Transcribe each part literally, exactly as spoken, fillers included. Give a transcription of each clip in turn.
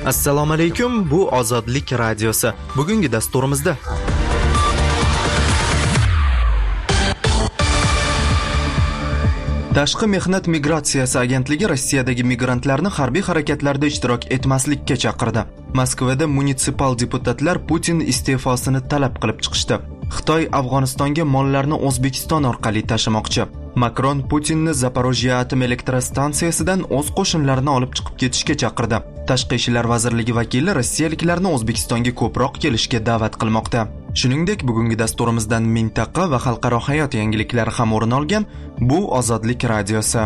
Assalomu alaykum, bu Ozodlik radiosi. Bugungi dasturimizda Tashqi mehnat migratsiyasi agentligi Rossiyadagi migrantlarni harbiy harakatlarda ishtirok etmaslikka chaqirdi. Moskvada munisipal deputatlar Putin iste'fosini talab qilib chiqishdi. Xitoy Afg'onistonga mollarni O'zbekiston orqali tashimoqchi. Makron Putinni Zaporojye atom elektrostansiyasidan o'z qo'shinlarini olib chiqib ketishga chaqirdi. Tashqi ishlar vazirligi vakili rossiyaliklarni O'zbekistonga ko'proq kelishga da'vat qilmoqda. Shuningdek, bugungi dasturimizdan mintaqa va xalqaro hayot yangiliklari ham o'rin olgan. Bu Ozodlik radiosi.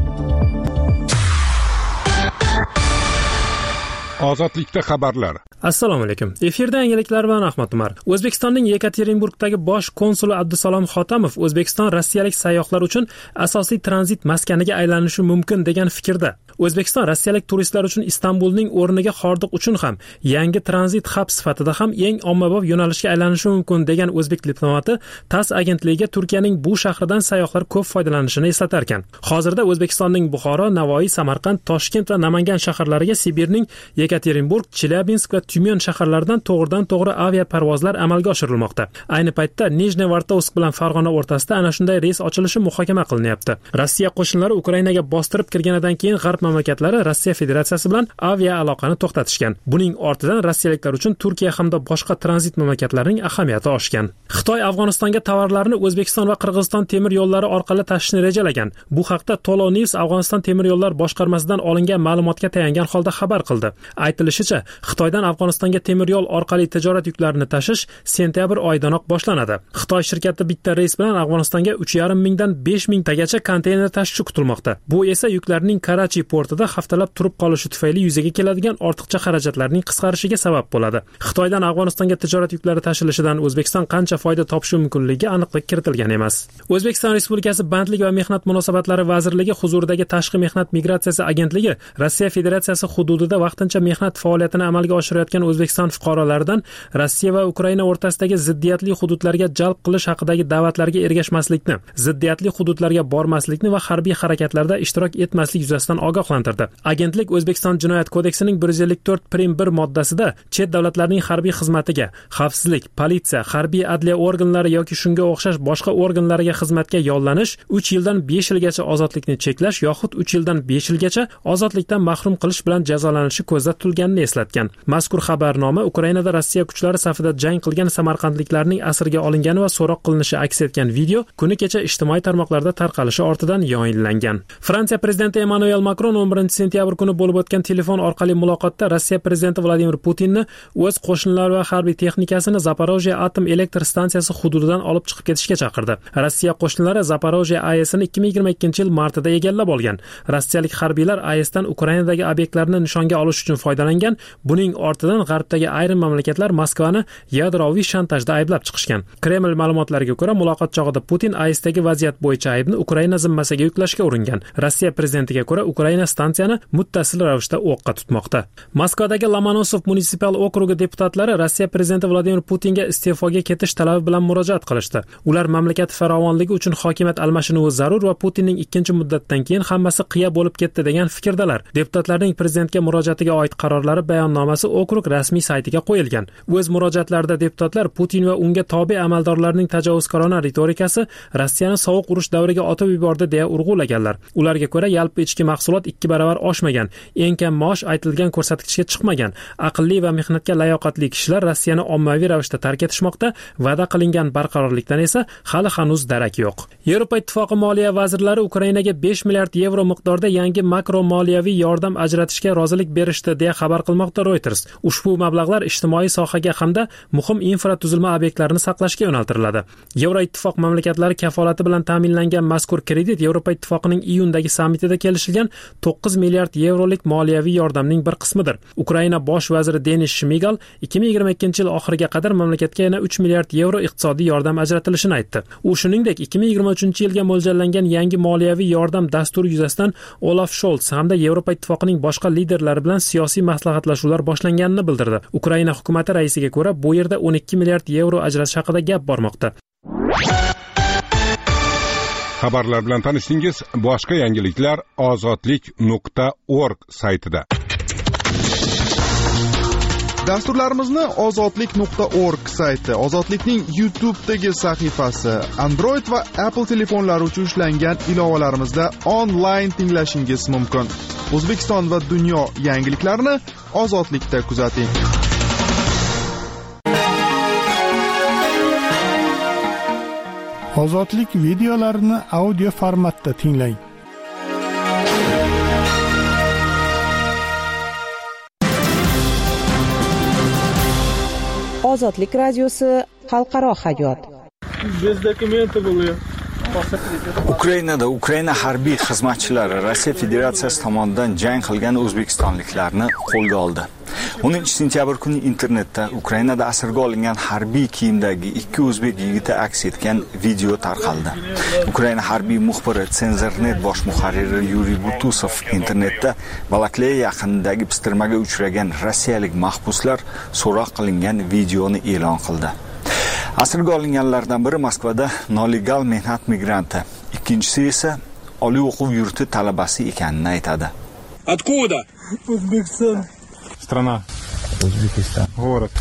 Ozodlikda xabarlar. Assalomu alaykum. Efirda yangiliklar bilan Ahmad Umar. O'zbekistonning Yekaterinburgdagi bosh konsuli Abdusalom Xotamov O'zbekiston rossiyalik sayyohlar uchun asosiy tranzit maskaniga aylanishi mumkin degan fikrda. O'zbekiston rossiyalik turistlar uchun Istanbulning o'rniga Hordiq uchun ham yangi tranzit hab sifatida ham eng ommabop yo'nalishga aylanishi mumkin degan o'zbek diplomati TASS agentligiga Turkiyaning bu shahridan sayyohlar ko'p foydalanishini eslatar ekan. Hozirda O'zbekistonning Buxoro, Navoiy, Samarqand, Toshkent va Namangan shaharlariga Sibirning Yekaterinburg, Chelyabinsk va Tyumen shaharlaridan to'g'ridan-to'g'ri avia parvozlar amalga oshirilmoqda. Ayni paytda Nijnevartovsk bilan Farg'ona o'rtasida ana shunday reys ochilishi muhokama qilinyapti. Rossiya qo'shinlari Ukrainaga bostirib kirganidan keyin G'arb mamlakatlari Rossiya Federatsiyasi bilan avia aloqani to'xtatishgan. Buning ortidan rossiyaliklar uchun Turkiya hamda boshqa tranzit mamlakatlarining ahamiyati oshgan. Xitoy Afg'onistonga tovarlarni O'zbekiston va Qirg'iziston temir yo'llari orqali tashishni rejalagan. Bu haqda Tolo News Afg'oniston temir yo'llar boshqarmasidan olingan ma'lumotga tayangan holda xabar qildi. Aytilishicha, Xitoydan Afg'onistonga temir yo'l orqali tijorat yuklarini tashish sentyabr oyidanoq boshlanadi. Xitoy shirkati bitta reys bilan Afg'onistonga uch yarim mingdan besh mingtagacha konteyner tashishi kutilmoqda. Bu esa yuklarning Karachi portida haftalab turib qolishi tufayli yuzaga keladigan ortiqcha xarajatlarning qisqarishiga sabab bo'ladi. Xitoydan Afg'onistonga tijorat yuklari tashilishidan O'zbekiston qancha foyda topishi mumkinligiga aniqlik kiritilgan emas. O'zbekiston Respublikasi Bandlik va mehnat munosabatlari vazirligi huzuridagi Tashqi mehnat migratsiyasi agentligi Rossiya Federatsiyasi hududida vaqtincha mehnat faoliyatini amalga oshirayotgan O'zbekiston fuqarolaridan Rossiya va Ukraina o'rtasidagi ziddiyatli hududlarga jalb qilish haqidagi da'vatlarga ergashmaslikni, ziddiyatli hududlarga bormaslikni va harbiy harakatlarda ishtirok etmaslik yuzasidan ogohlantirdi. Agentlik O'zbekiston Jinoyat kodeksining bir yuz ellik to'rt prim bir moddasida chet davlatlarning harbiy xizmatiga, xavfsizlik, politsiya, harbiy adliya organlari yoki shunga o'xshash boshqa organlariga xizmatga yollanish, uch yildan besh yilgacha ozodlikni cheklash yoxud uch yildan besh yilgacha ozodlikdan mahrum qilish bilan jazolanishi ko'zda tutilganini eslatgan. Mazkur xabarnoma Ukrainada Rossiya kuchlari safida jang qilgan samarqandliklarning asirga olingani va so'roq qilinishi aks etgan video kuni kecha ijtimoiy tarmoqlarda tarqalishi ortidan yoyinlangan. Fransiya prezidenti Emmanuel Makron o'n birinchi sentyabr kuni bo'lib o'tgan telefon orqali muloqotda Rossiya prezidenti Vladimir Putinni o'z qo'shinlari va harbiy texnikasini Zaporojye atom elektr stansiyasi hududidan olib chiqib ketishga chaqirdi. Rossiya qo'shinlari Zaporojye A E S'ni ikki ming yigirma ikkinchi yil martida egallab olgan. Rossiyalik harbiylar A E S'dan Ukrainadagi obyektlarni nishonga olish uchun foydalangan. Buning ortidan G'arbdagi ayrim mamlakatlar Moskvani yadroviy shantajda ayblab chiqishgan. Kreml ma'lumotlariga ko'ra, muloqot chog'ida Putin A E S'dagi vaziyat bo'yicha aybni Ukraina zimmasiga yuklashga uringan. Rossiya prezidentiga ko'ra, Ukraina stansiyani muttasil ravishda o'qqa tutmoqda. Moskvadagi Lomonosov munisipal okrugi deputatlari Rossiya prezidenti Vladimir Putinga iste'foga ketish talabi bilan murojaat qilishdi. Ular mamlakat farovonligi uchun hokimiyat almashinuvi zarur va Putinning ikkinchi muddatdan keyin hammasi qiya bo'lib ketdi degan fikrdalar. Deputatlarning prezidentga murojaatiga oid qarorlari bayonnomasi okrug rasmiy saytiga qo'yilgan. O'z murojaatlarida deputatlar Putin va unga tobe amaldorlarning tajovuzkorona ritorikasi Rossiyani sovuq urush davriga otib yubordi deya urg'ulaganlar. Ularga ko'ra, yalpi ichki mahsulot ikki barobar oshmagan, eng kam maosh aytilgan ko'rsatkichga chiqmagan. Aqlli va mehnatga layoqatli kishilar Rossiyani ommaviy ravishda tark etishmoqda, va'da qilingan barqarorlikdan esa hali hanuz darak yo'q. Yevropa Ittifoqi moliya vazirlari Ukrainaga besh milliard yevro miqdorida yangi makro moliyaviy yordam ajratishga rozilik berishdi deya xabar qilmoqda Reuters. Ushbu mablag'lar ijtimoiy sohaga hamda muhim infratuzilma obyektlarini saqlashga yo'naltiriladi. Yevroittifoq mamlakatlari kafolati bilan ta'minlangan mazkur kredit Yevropa Ittifoqining iyundagi sammitida kelishilgan to'qqiz milliard yevrolik moliyaviy yordamning bir qismidir. Ukraina bosh vaziri Denis Shmigal ikki ming yigirma ikkinchi yil oxiriga qadar mamlakatga yana uch milliard yevro iqtisodiy yordam ajratilishini aytdi. U shuningdek ikki ming yigirma uchinchi yilga mo'ljallangan yangi moliyaviy yordam dasturi yuzasidan Olaf Scholz hamda Yevropa Ittifoqining boshqa liderlari bilan siyosiy maslahatlashuvlar boshlanganini bildirdi. Ukraina hukumati raisiga ko'ra, bu yerda o'n ikki milliard yevro ajratish haqida gap bormoqda. Xabarlar bilan tanishdingiz. Boshqa yangiliklar ozodlik nuqta org saytida. Dasturlarimizni ozodlik nuqta org sayti, Ozodlikning YouTube'dagi sahifasi, Android va Apple telefonlari uchun ishlangan ilovalarimizda onlayn tinglashingiz mumkin. O'zbekiston va dunyo yangiliklarini Ozodlikda kuzating. Ozodlik videolarini audio formatda tinglang. Ozodlik radiosi xalqaro hayot. Ukrainada Ukraina harbiy xizmatchilari Rossiya Federatsiyasi tomonidan jang qilgan o'zbekistonliklarni qo'lga oldi. o'ninchi sentyabr kuni internetda Ukrainada asirga olingan harbiy kiyimdagi ikki o'zbek yigiti aks etgan video tarqaldi. Ukraina harbiy muxbiri Senzernet bosh muharriri Yuriy Butusov internetda Balakleya yaqinidagi pistirmaga uchragan rossiyalik mahbuslar so'roq qilingan videoni e'lon qildi. Asirga olinganlardan biri Moskvada noligal mehnat migranti, ikkinchisi esa oliy o'quv yurti talabasi ekanini aytadi. Откуда? O'zbekiston. Strana. O'zbekiston. Город.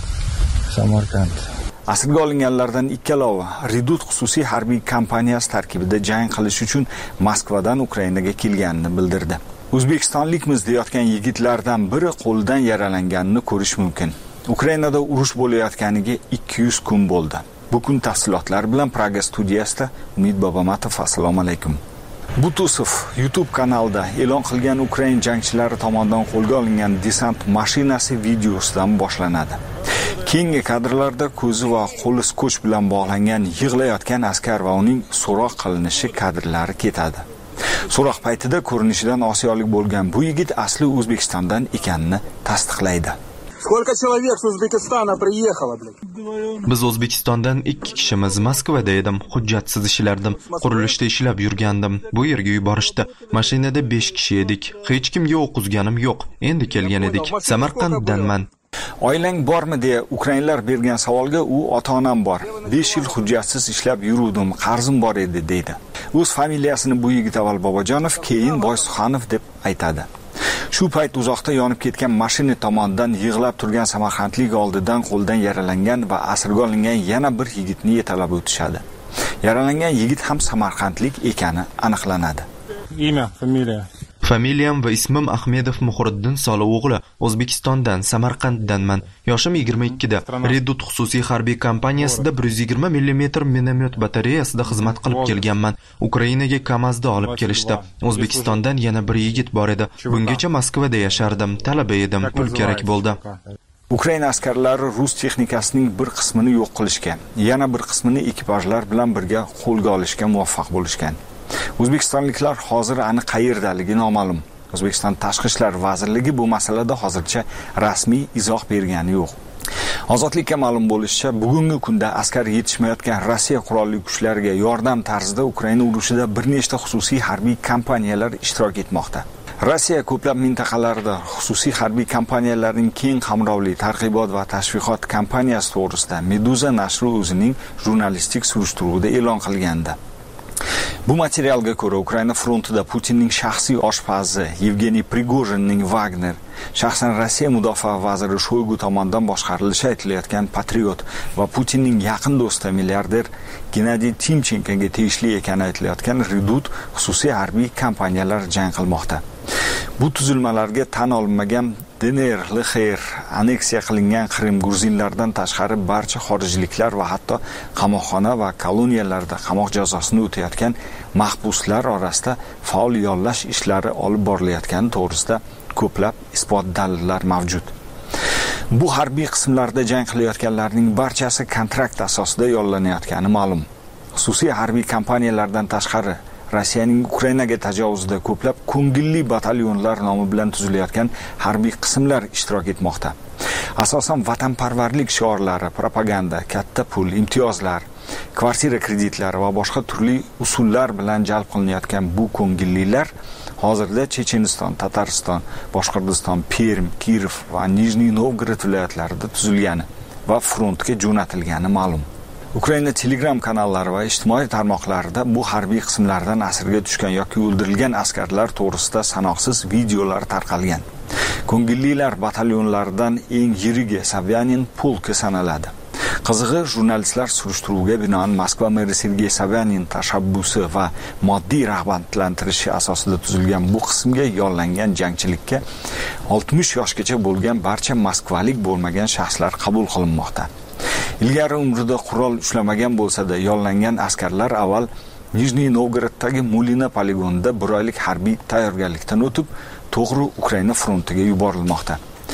Samarqand. Asirga olinganlardan ikkalovi Redut xususiy harbiy kompaniyasi tarkibida jang qilish uchun Moskvadan Ukrainaga kelganini bildirdi. O'zbekistonlikmiz deyotgan yigitlardan biri qo'ldan yaralanganini ko'rish mumkin. Ukrainada urush bo'layotganiga ikki yuz kun bo'ldi. Bu kun tafsilotlar bilan Praga studiyasida Umid Bobomatov. Assalomu alaykum. Butusov YouTube kanalida e'lon qilgan Ukraina jangchilari tomonidan qo'lga olingan desant mashinasi videosidan boshlanadi. Keyingi kadrlarda ko'zi va qo'li skoch bilan bog'langan yig'layotgan askar va uning so'roq qilinishi kadrlari ketadi. So'roq paytida ko'rinishidan osiyolik bo'lgan bu yigit asli O'zbekistondan ekanini tasdiqlaydi. Сколько человек с Узбекистана приехало, блядь? Biz O'zbekistondan ikki kishimiz Moskvada edim. Hujjatsiz ishlardim. Qurilishda ishlab yurgandim. Bu yerga yuborishdi. Mashinada besh kishi edik. Hech kimga o'qizganim yo'q. Endi kelgan edik. Samarqanddanman. Oilang bormi deya ukrainlar bergan savolga u ota-onam bor. besh yil hujjatsiz ishlab yuruvdim, qarzim bor edi deydi. O'z familiyasini bu yigit avval Bobojonov, keyin Boysuxanov deb aytadi. Shu payt uzoqda yonib ketgan mashina tomonidan yig'lab turgan samarqandlik oldidan qo'ldan yaralangan va asirga olingan yana bir yigitni yetalab o'tishadi. Yaralangan yigit ham samarqandlik ekani aniqlanadi. Imya, familiya. Familiyam va ismim Ahmedov Muhriddin Solovog'li. O'zbekistondan, Samarqanddanman. Yoshim yigirma ikkida. Redut xususiy harbiy kompaniyasida bir yuz yigirma millimetr minomyot batareyasida xizmat qilib kelganman. Ukrainaga Kamazda olib kelishdi. O'zbekistondan yana bir yigit bor edi. Bungacha Moskvada yashardim, talaba edim, pul kerak bo'ldi. Ukraina askarlari rus texnikasining bir qismini yo'q qilishga, yana bir qismini ekipajlar bilan birga qo'lga olishga muvaffaq bo'lishgan. O'zbekistonliklar hozir aniq qayerdaligi noma'lum. O'zbekiston Tashqi ishlar vazirligi bu masalada hozircha rasmiy izoh bergani yo'q. Ozodlikka ma'lum bo'lishicha, bugungi kunda askar yetishmayotgan Rossiya qurolli kuchlariga yordam tarzida Ukraina urushida bir nechta xususiy harbiy kompaniyalar ishtirok etmoqda. Rossiya ko'plab mintaqalarda xususiy harbiy kompaniyalarning keng qamrovli targ'ibot va tashviqot kampaniyasi to'g'risida Meduza nashri o'zining jurnalistik surishtiruvida e'lon qilgandi. Bu materialga ko'ra Ukraina frontida Putinning shaxsiy oshpazi Yevgeniy Prigojinning Wagner, shaxsan Rossiya mudofaa vaziri Shoygu tomonidan boshqarilishi aytilayotgan Patriot va Putinning yaqin do'sti milliarder Gennadiy Timchenkoga tegishli ekani aytilayotgan Redut xususiy harbiy kompaniyalar jang qilmoqda. Bu tuzilmalarga tan olinmagan D N R, L X R, aneksiya qilingan Qrim gruzinlardan tashqari barcha xorijliklar va hatto qamoqxona va koloniyalarda qamoq jazosini o'tayotgan mahbuslar orasida faol yollash ishlari olib borilayotgani to'g'risida ko'plab isbot dalillar mavjud. Bu harbiy qismlarda jang qilayotganlarning barchasi kontrakt asosida yollanayotgani ma'lum. Xususiy harbiy kompaniyalardan tashqari Rossiyaning Ukrainaga tajovuzida ko'plab ko'ngilli batalyonlar nomi bilan tuzilayotgan harbiy qismlar ishtirok etmoqda. Asosan vatanparvarlik shiorlari, propaganda, katta pul, imtiyozlar, kvartira kreditlari va boshqa turli usullar bilan jalb qilinayotgan bu ko'ngillilar hozirda Checheniston, Tatariston, Boshqirdiston, Perm, Kiyev va Nijniy Novgorod viloyatlarida tuzilgani va frontga jo'natilgani ma'lum. Ukraina Telegram kanallari va ijtimoiy tarmoqlarida bu harbiy qismlardan asirga tushgan yoki o'ldirilgan askarlar to'g'risida sanoqsiz videolar tarqalgan. Ko'ngillilar batalyonlaridan eng yirigi Sobyanin polki sanaladi. Qizig'i, jurnalistlar surishtiruvga binoan Moskva meri Sergey Sobyanin tashabbusi va moddiy rag'batlantirishi asosida tuzilgan bu qismga yollangan jangchilikka oltmish yoshgacha bo'lgan barcha moskvalik bo'lmagan shaxslar qabul qilinmoqda. Ilgari umrida qurol ushlamagan bo'lsa-da, yollangan askarlar avval Nijniy Novgoroddagi Mulina poligonida bir oylik harbiy tayyorgarlikdan o'tib, to'g'ri Ukraina frontiga yuborilmoqda.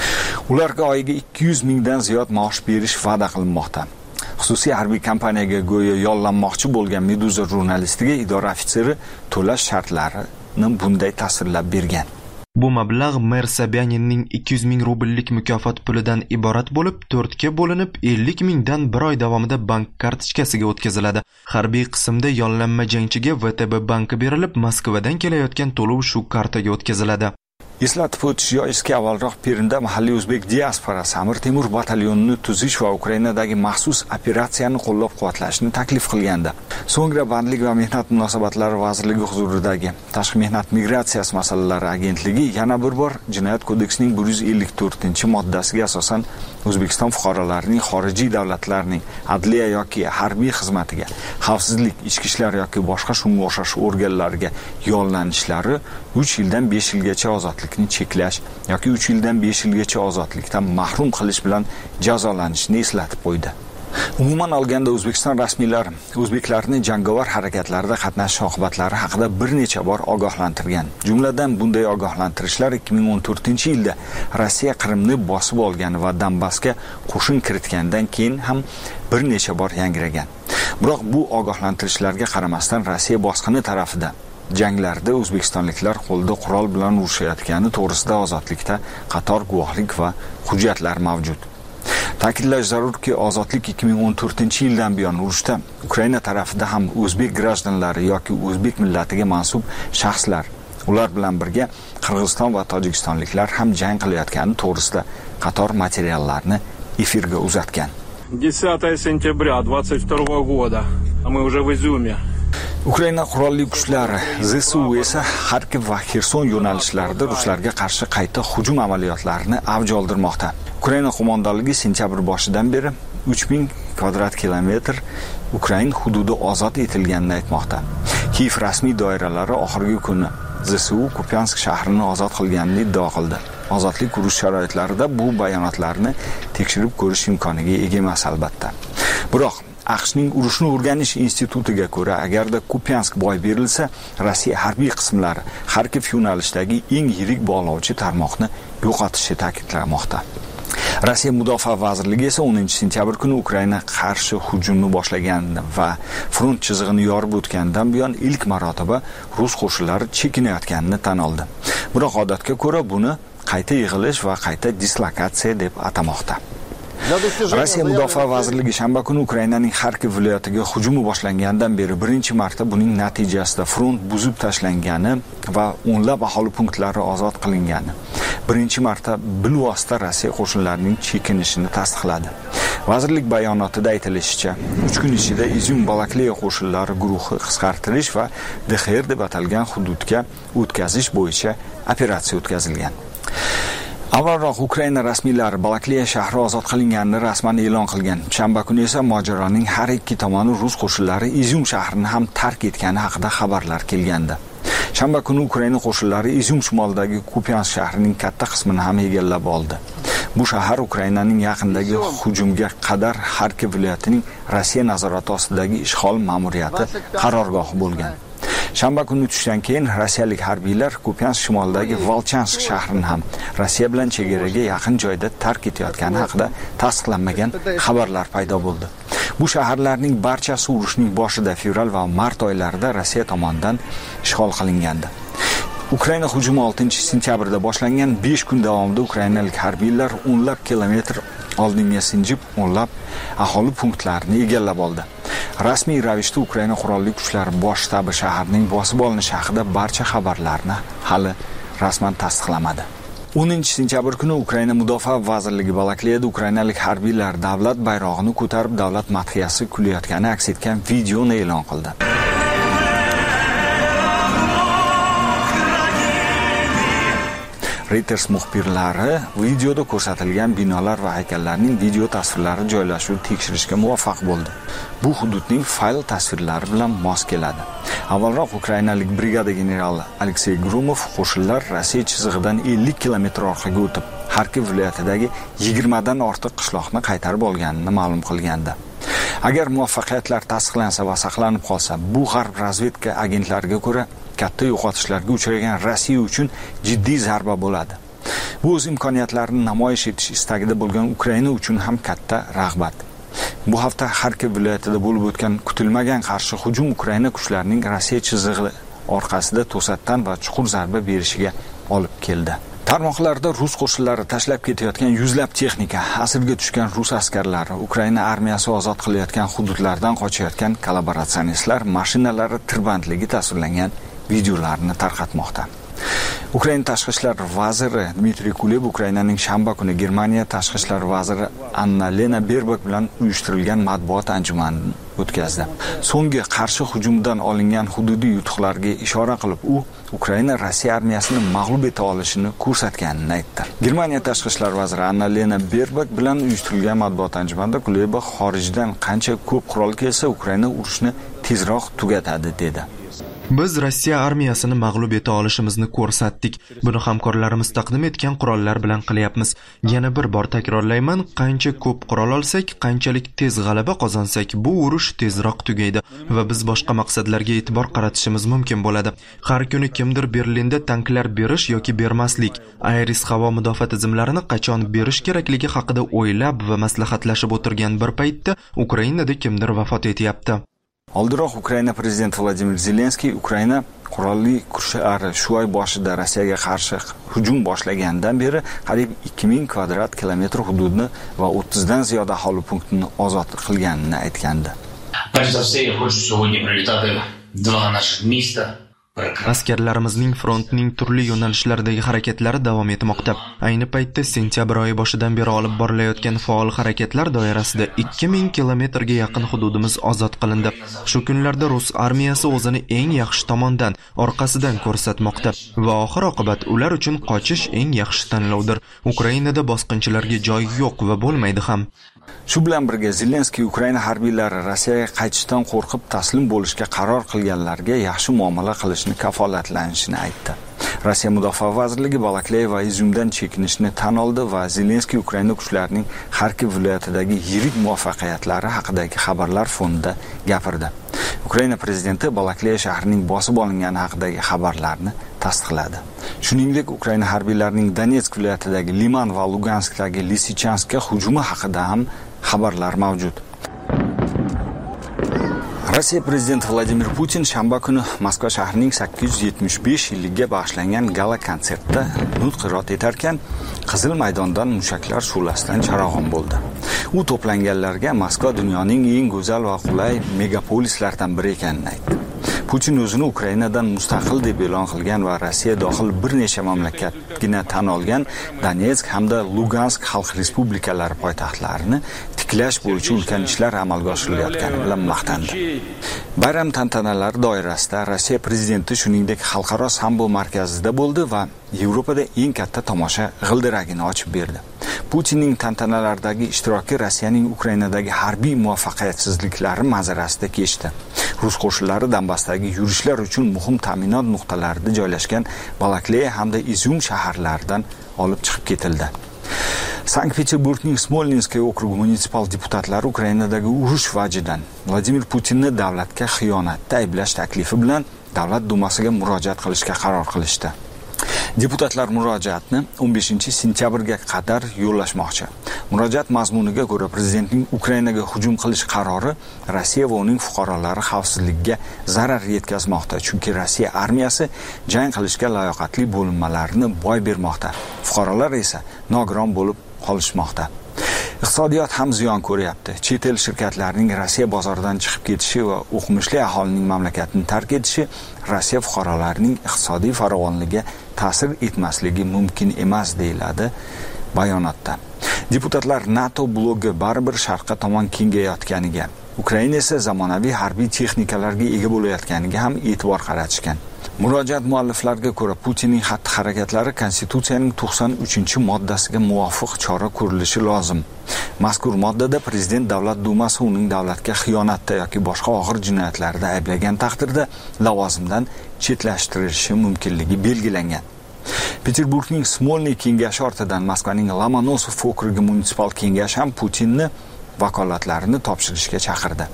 Ularga oyiga ikki yuz mingdan ziyod maosh berish va'da qilinmoqda. Xususiy harbiy kompaniyaga go'yo yollanmoqchi bo'lgan Meduza jurnalistiga idora ofitseri to'lash shartlarini bunday tasvirlab bergan. Bu mablag' mer Sobyaninning ikki yuz ming rubllik mukofot pulidan iborat bo'lib, to'rtga bo'linib ellik mingdan bir oy davomida bank kartochkasiga o'tkaziladi. Harbiy qismda yollanma jangchiga V T B banki berilib, Moskvadan kelayotgan to'lov shu kartaga o'tkaziladi. Eslatib o'tish joizki, avvalroq Permda mahalliy o'zbek diasporasi Amir Temur batalyonini tuzish va Ukrainadagi maxsus operatsiyani qo'llab-quvvatlashni taklif qilgandi. So'ngra Bandlik va mehnat munosabatlari vazirligi huzuridagi Tashqi mehnat migratsiyasi masalalari agentligi yana bir bor Jinoyat kodeksining bir yuz ellik to'rtinchi moddasiga asosan O'zbekiston fuqarolarining xorijiy davlatlarning adliya yoki harbiy xizmatiga, xavfsizlik, ichki ishlar yoki boshqa shunga o'xshash organlarga yollanishlari uch yildan besh yilgacha ozodlikni cheklash yoki uch yildan besh yilgacha ozodlikdan mahrum qilish bilan jazolanishini eslatib qo'ydi. Umuman olganda O'zbekiston rasmiylari o'zbeklarni jangovar harakatlarda qatnashish oqibatlari haqida bir necha bor ogohlantirgan. Jumladan bunday ogohlantirishlar ikki ming o'n to'rtinchi yilda Rossiya Qrimni bosib olgani va Donbassga qo'shin kiritgandan keyin ham bir necha bor yangragan. Biroq bu ogohlantirishlarga qaramasdan Rossiya bosqini tarafida janglarda o'zbekistonliklar qo'lda qurol bilan urushayotgani to'g'risida ozodlikda qator guvohlik va hujjatlar mavjud. Ta'kidlash zarurki, ozodlik ikki ming o'n to'rtinchi yildan buyon urushda Ukraina tarafida ham o'zbek grajdanlari yoki o'zbek millatiga mansub shaxslar, ular bilan birga Qirg'iziston va tojikistonliklar ham jang qilayotgani to'g'risida qator materiallarni efirga uzatgan. десятое сентября двадцать второго года, а мы уже в Изюме. Ukraina qurolli kuchlari Z S U esa Kharkiv va Xerson yo'nalishlarida ruslarga qarshi qayta hujum amaliyotlarini avj oldirmoqda. Ukraina qo'mondonligi sentyabr boshidan beri uch ming kvadrat kilometr Ukraina hududi ozod etilganini aytmoqda. Kiev rasmiy doiralari oxirgi kuni Z S U Kupiansk shahrini ozod qilganini iddao qildi. Ozodlik urush sharoitlarida bu bayonotlarni tekshirib ko'rish imkoniga ega emas albatta. Biroq AQShning urushni o'rganish institutiga ko'ra, agarda Kupiansk boy berilsa, Rossiya harbiy qismlari Kharkiv yo'nalishidagi eng yirik bog'lovchi tarmoqni yo'qotishi ta'kidlanmoqda. Rossiya Mudofaa vazirligi esa o'ninchi sentyabr kuni Ukraina qarshi hujumni boshlagan va front chizig'ini yorib o'tgandan buyon ilk marotaba rus qo'shinlari chekinayotganini tan oldi. Biroq odatga ko'ra buni qayta yig'ilish va qayta dislokatsiya deb atamoqda. Rossiya Mudofaa vazirligi shanba kuni Ukrainaning Kharkiv viloyatiga hujumi boshlangandan beri birinchi marta buning natijasida front buzib tashlangani va o'nlab aholi punktlari ozod qilingani, birinchi marta bilvosita Rossiya qo'shinlarining chekinishini tasdiqladi. Vazirlik bayonotida aytilishicha, uch kun ichida Izyum Balakliya qo'shinlari guruhi qisqartirish va D X R deb atalgan hududga o'tkazish bo'yicha operatsiya o'tkazilgan. Avvalroq Ukraina rasmiylari Balakliya shahri ozod qilinganini rasman e'lon qilgan. Shanba kuni esa mojaroning har ikki tomoni rus qo'shinlari Izyum shahrini ham tark etgani haqida xabarlar kelgandi. Shanba kuni Ukraina qo'shinlari Izyum shimolidagi Kupiansk shahrining katta qismini ham egallab oldi. Bu shahar Ukrainaning yaqindagi hujumga qadar Kharkiv viloyatining Rossiya nazorati ostidagi ishg'ol ma'muriyati qarorgohi bo'lgan. Shanba kuni tushdan keyin rossiyalik harbiylar Kupiansk shimolidagi Volchansk shahrini ham Rossiya bilan chegaraga yaqin joyda tark etayotgani haqida tasdiqlanmagan xabarlar paydo bo'ldi. Bu shaharlarning barchasi urushning boshida fevral va mart oylarida Rossiya tomonidan ishg'ol qilingandi. Ukraina hujumi oltinchi sentyabrda boshlangan besh kun davomida ukrainalik harbiylar o'nlab kilometr oldinga sinjib, o'nlab aholi punktlarini egallab oldi. Rasmiy ravishda Ukraina qurolli kuchlari bosh shtabi shaharning bosib olinishi haqida barcha xabarlarni hali rasman tasdiqlamadi. o'ninchi sentyabr kuni Ukraina Mudofaa vazirligi Balaklayada ukrainalik harbiylar davlat bayrog'ini ko'tarib davlat madhiyasi kulayotgani aks etgan videoni e'lon qildi. Reuters muxbirlari videoda ko'rsatilgan binolar va haykallarning video tasvirlari joylashuvini tekshirishga muvaffaq bo'ldi. Bu hududning fayl tasvirlari bilan mos keladi. Avvalroq ukrainalik brigada generali Aleksey Grumov qo'shinlar Rossiya chizig'idan ellik kilometr orqaga o'tib, Xarkiv viloyatidagi yigirma dan ortiq qishloqni qaytarib olganini ma'lum qilgandi. Agar muvaffaqiyatlar tasdiqlansa va saqlanib qolsa, bu g'arb razvedka agentlariga ko'ra katta yo'qotishlarga uchragan Rossiya uchun jiddiy zarba bo'ladi. Bu o'z imkoniyatlarini namoyish etish istagida bo'lgan Ukraina uchun ham katta rag'bat. Bu hafta Xarkiv viloyatida bo'lib o'tgan kutilmagan qarshi hujum Ukraina kuchlarining Rossiya chizig'i orqasida to'satdan va chuqur zarba berishiga olib keldi. Tarmoqlarda rus qo'shinlari tashlab ketayotgan yuzlab texnika, asirga tushgan rus askarlari, Ukraina armiyasi ozod qilayotgan hududlardan qochayotgan kollaboratsionistlar mashinalari tirbandligi tasvirlangan videolarni tarqatmoqda. Ukraina tashqi ishlar vaziri Dmitriy Kuleb Ukrainaning shanba kuni Germaniya tashqi ishlar vaziri Anna-Lena Baerbock bilan uyushtirilgan matbuot anjumanini o'tkazdi. So'nggi qarshi hujumdan olingan hududiy yutuqlarga ishora qilib, u Ukraina Rossiya armiyasini mag'lub eta olishini ko'rsatganini aytdi. Germaniya tashqi ishlar vaziri Anna-Lena Baerbock bilan uyushtirilgan matbuot anjumanida Kuleb xorijdan qancha ko'p qurol kelsa, Ukraina urushni tezroq tugatadi dedi. Biz Rossiya armiyasini mag'lub eta olishimizni ko'rsatdik. Buni hamkorlarimiz taqdim etgan qurollar bilan qilyapmiz. Yana bir bor takrorlayman, qancha ko'p qurol olsak, qanchalik tez g'alaba qozonsak, bu urush tezroq tugaydi va biz boshqa maqsadlarga e'tibor qaratishimiz mumkin bo'ladi. Har kuni kimdir Berlinda tanklar berish yoki bermaslik, Iris havo mudofaa tizimlarini qachon berish kerakligi haqida o'ylab va maslahatlashib o'tirgan bir paytda Ukrainada kimdir vafot etyapti. Oldinroq Ukraina prezidenti Vladimir Zelenskiy Ukraina qurolli kuchlari shu oy boshida Rossiyaga qarshi hujum boshlagandan beri qariyb ikki ming kvadrat kilometr hududni va o'ttiz dan ziyod aholi punktini ozod qilganini aytgandi. Askarlarimizning frontning turli yo'nalishlaridagi harakatlari davom etmoqda. Ayni paytda sentyabr oyi boshidan beri olib borilayotgan faol harakatlar doirasida ikki ming kilometrga yaqin hududimiz ozod qilindi. Shu kunlarda rus armiyasi o'zini eng yaxshi tomondan, orqasidan ko'rsatmoqda va oxir oqibat ular uchun qochish eng yaxshi tanlovdir. Ukrainada bosqinchilarga joy yo'q va bo'lmaydi ham. Shu bilan birga Zelenskiy Ukraina harbiylari Rossiyaga qaytishdan qo'rqib taslim bo'lishga qaror qilganlarga yaxshi muomala qilishni kafolatlanishini aytdi. Rossiya Mudofaa vazirligi Balakley va Izumdan chekinishni tan oldi va Zelenskiy Ukraina kuchlarining Xarkiv viloyatidagi yirik muvaffaqiyatlari haqidagi xabarlar fonida gapirdi. Ukraina prezidenti Balakley shahrining bosib olingani haqidagi xabarlarni tasdiqladi. Shuningdek, Ukraina harbiylarining Donetsk viloyatidagi Liman va Luganskdagi Lisichanskka hujumi haqida ham xabarlar mavjud. Rossiya prezidenti Vladimir Putin shanba kuni Moskva shahrining sakkiz yuz yetmish besh yilligiga bag'ishlangan gala konsertda nutq iroat etarkan, Qizil maydondan mushaklar shu'lasidan charog'on bo'ldi. U to'planganlarga Moskva dunyoning eng go'zal va qulay megapolislardan biri ekanini aytdi. Putin o'zini Ukrainadan mustaqil deb e'lon qilgan va Rossiya dohil bir necha mamlakatgina tan olgan Donetsk hamda Lugansk xalq respublikalari poytaxtlarini tiklash bo'yicha ulkan ishlar amalga oshirilayotgani bilan maqtandi. Bayram tantanalari doirasida Rossiya prezidenti shuningdek xalqaro sambo markazida bo'ldi va Yevropada eng katta tomosha g'ildiragini ochib berdi. Putinning tantanalardagi ishtiroki Rossiyaning Ukrainadagi harbiy muvaffaqiyatsizliklari manzarasida kechdi. Rus qo'shinlari Donbassdagi yurishlar uchun muhim ta'minot nuqtalarida joylashgan Balakley hamda Izum shaharlaridan olib chiqib ketildi. Sankt-Peterburgning Smolninskiy okrugi munisipal deputatlari Ukrainadagi urush vajidan Vladimir Putinni davlatga xiyonatda ayblash taklifi bilan Davlat dumasiga murojaat qilishga qaror qilishdi. Deputatlar murojaatni o'n beshinchi sentyabrga qadar yo'llashmoqchi. Murojaat mazmuniga ko'ra prezidentning Ukrainaga hujum qilish qarori Rossiya va uning fuqarolari xavfsizligiga zarar yetkazmoqda, chunki Rossiya armiyasi jang qilishga layoqatli bo'linmalarini boy bermoqda. Fuqarolar esa nogiron bo'lib qolishmoqda. Iqtisodiyot ham ziyon ko'ryapti. Chet el shirkatlarining Rossiya bozoridan chiqib ketishi va o'qimishli aholining mamlakatni tark etishi Rossiya fuqarolarining iqtisodiy farovonligiga ta'sir etmasligi mumkin emas deyiladi bayonotda. Deputatlar NATO blogi baribir sharqqa tomon kengayotganiga, Ukraina esa zamonaviy harbiy texnikalarga ega bo'layotganiga ham e'tibor qaratishgan. Murojaat mualliflariga ko'ra, Putinning xatti-harakatlari Konstitutsiyaning to'qson uchinchi moddasiga muvofiq chora ko'rilishi lozim. Mazkur moddada prezident Davlat dumasi uning davlatga xiyonatda yoki boshqa og'ir jinoyatlarda ayblagan taqdirda lavozimdan chetlashtirilishi mumkinligi belgilangan. Peterburgning Smolniy kengashi ortidan Moskvaning Lomonosov okrugi munisipal kengashi ham Putinni vakolatlarini topshirishga chaqirdi.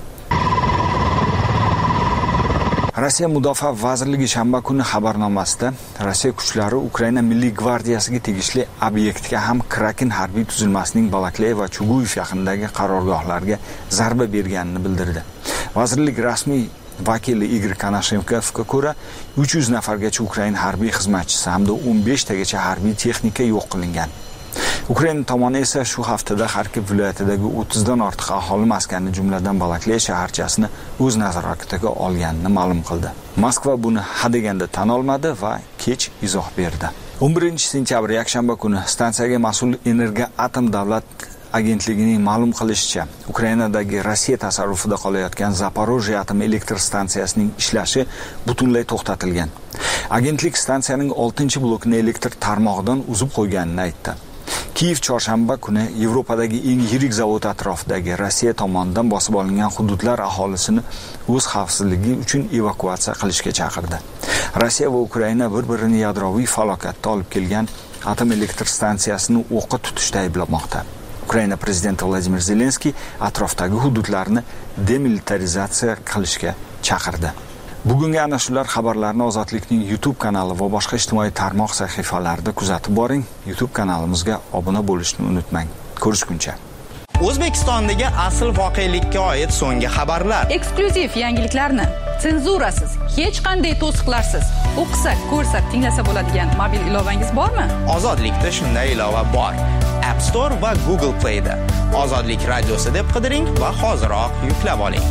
Rossiya Mudofaa vazirligi shanba kuni xabarnomasida Rossiya kuchlari Ukraina Milliy gvardiyasiga tegishli obyektga ham Kraken harbiy tuzilmasining Balakley va Chuguyev yaqinidagi qarorgohlarga zarba berganini bildirdi. Vazirlik rasmiy vakili Igor Konashenkovga ko'ra, uch yuz nafargacha Ukraina harbiy xizmatchisi hamda o'n besh tagacha harbiy texnika yo'q qilingan. Ukraina tomoni esa shu haftada Kharkiv viloyatidagi o'ttiz dan ortiq aholi maskanini, jumladan Balakley shaharchasini o'z nazoratiga olganini ma'lum qildi. Moskva buni hadeganda tan olmadi va kech izoh berdi. o'n birinchi sentyabr yakshanba kuni stansiyaga mas'ul Energo atom davlat agentligining ma'lum qilishicha, Ukrainadagi Rossiya tasarrufida qolayotgan Zaporojye atom elektr stansiyasining ishlashi butunlay to'xtatilgan. Agentlik stansiyaning oltinchi blokini elektr tarmog'idan uzib qo'yganini aytdi. Kiyev chorshanba kuni Yevropadagi eng yirik zavod atrofidagi Rossiya tomonidan bosib olingan hududlar aholisini o'z xavfsizligi uchun evakuatsiya qilishga chaqirdi. Rossiya va Ukraina bir-birini yadroviy falokatga olib kelgan atom elektr stansiyasini o'qqa tutishda ayblamoqda. Ukraina prezidenti Vladimir Zelenskiy atrofdagi hududlarni demilitarizatsiya qilishga chaqirdi. Bugungi ana shular xabarlarni Ozodlikning YouTube kanali va boshqa ijtimoiy tarmoq sahifalarida kuzatib boring. YouTube kanalimizga obuna bo'lishni unutmang. Ko'rishguncha. O'zbekistondagi asl voqelikka oid so'nggi xabarlar, eksklyuziv yangiliklarni senzurasiz, hech qanday to'siqlarsiz o'qisa, ko'rsa, tinglasa bo'ladigan mobil ilovangiz bormi? Ozodlikda shunday ilova bor. App Store va Google Play da Ozodlik radiosi deb qidiring va hoziroq yuklab oling.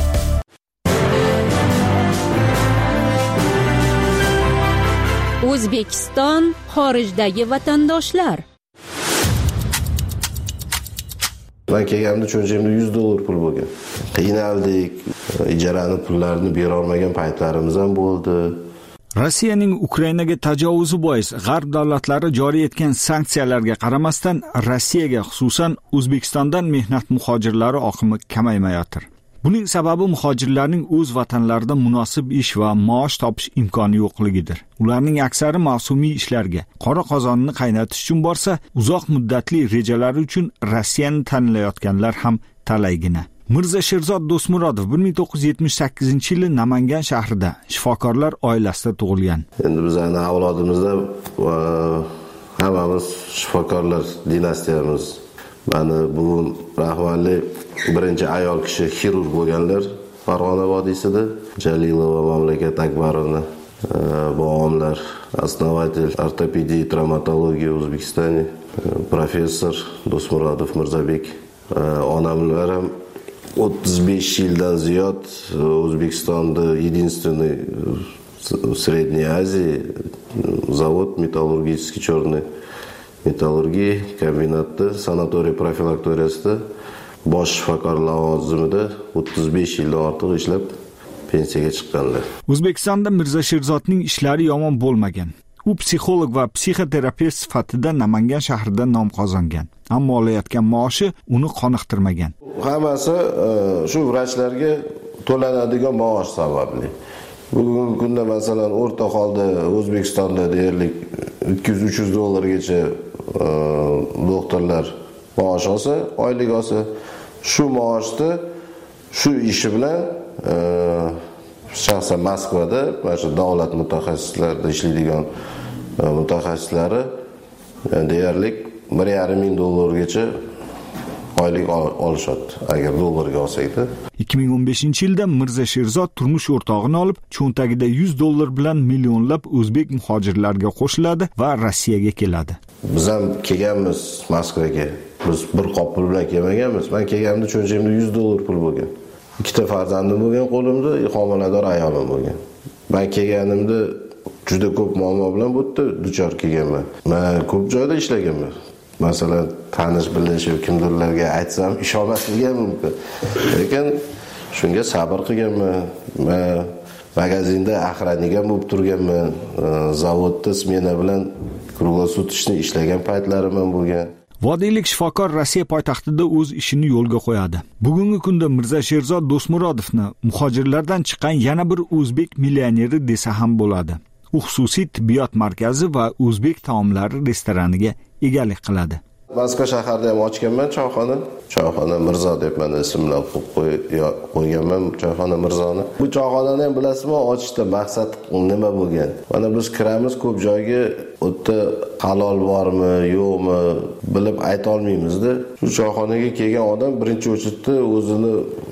O'zbekiston xorijdagi vatandoshlar. Men kelganimda cho'nchimda yuz dollar pul bo'lgan. Qiynaldik, ijarani pullarini bera olmagan paytlarimiz ham bo'ldi. Rossiyaning Ukrainaga tajovuzi bois G'arb davlatlari joriy etgan sanksiyalarga qaramasdan Rossiyaga, xususan O'zbekistondan mehnat muhojirlari oqimi kamaymayotir. Buning sababi muhojirlarning o'z vatanlarida munosib ish va maosh topish imkoni yo'qligidir. Ularning aksari mavsumiy ishlarga, qora qozonni qaynatish uchun borsa, uzoq muddatli rejalari uchun Rossiyani tanlayotganlar ham talaygina. Mirza Sherzod Do'smurodov bir ming to'qqiz yuz yetmish sakkizinchi yili Namangan shahrida shifokorlar oilasida tug'ilgan. Endi bizning avlodimizda hammamiz shifokorlar dinastiyamiz. Mani bu rahmatli birinchi ayol kishi xirurg bo'lganlar Farg'ona vodiysida, Jalilova mamlakat Akbarovna, bobomlar основатель ортопедии и травматологии O'zbekistonda, professor Do'smurodov Mirzabek. Onamlar ham o'ttiz besh yildan ziyod O'zbekistonda единственный в Средней Азии завод металлургический черный metallurgiya kombinatida sanatoriy profilaktoriyasida bosh shifokor lavozimida o'ttiz besh yildan ortiq ishlab pensiyaga chiqqanlar. O'zbekistonda Mirza Sherzodning ishlari yomon bo'lmagan. U psixolog va psixoterapevt sifatida Namangan shahrida nom qozongan. Ammo olayotgan maoshi uni qoniqtirmagan. Hammasi shu vrachlarga to'lanadigan maosh sababli. Bugungi kunda masalan o'rta holda O'zbekistonda deyarli ikki yuz uch yuz dollargacha doktorlar maosh olsa, oylik olsa, shu maoshda shu ishi bilan shaxsan Moskvada mana davlat mutaxassislarida ishlaydigan mutaxassislari deyarli bir yarim ming dollargacha oylik olishadi, agar dollarga olsak-da. ikki ming o'n beshinchi yilda Mirza Sherzod turmush o'rtog'ini olib, cho'ntagida yuz dollar bilan millionlab o'zbek muhojirlarga qo'shiladi va Rossiyaga keladi. Biz ham kelganmiz Moskvaga. Biz bir qop pul bilan kelmaganmiz. Men kelganimda cho'nchagimda yuz dollar pul bo'lgan. Ikkita farzandim bo'lgan qo'limda, homilador ayolim bo'lgan. Men kelganimda juda ko'p muammo bilan bu yerda duchor kelganman. Men ko'p joyda ishlaganman. Masalan, tanish bilish yoki kimdirlarga aytsam ishonmasligi mumkin. Lekin shunga sabr qilganman. Men magazinda охранникам bo'lib turganman. Zavodda smena bilan kruglosutishni ishlagan paytlarim ham bo'lgan. Vodiylik shifokor Rossiya poytaxtida o'z ishini yo'lga qo'yadi. Bugungi kunda Mirza Sherzod Do'smurodovni muhojirlardan chiqqan yana bir o'zbek millioneri desa ham bo'ladi. U xususiy tibbiyot markazi va o'zbek taomlari restoraniga egalik qiladi. Moskva shahrida ham ochganman choyxona. Choyxona Mirzo deb men ism bilan qo'yganman choyxona Mirzoni. Bu choyxonani ham bilasizmi, ochishda maqsad nima bo'lgan? Mana biz kiramiz ko'p joyga, o'tda halol bormi, yo'qmi bilib ayta olmaymiz-da. Shu choyxonaga kelgan odam birinchi o'chitda o'zini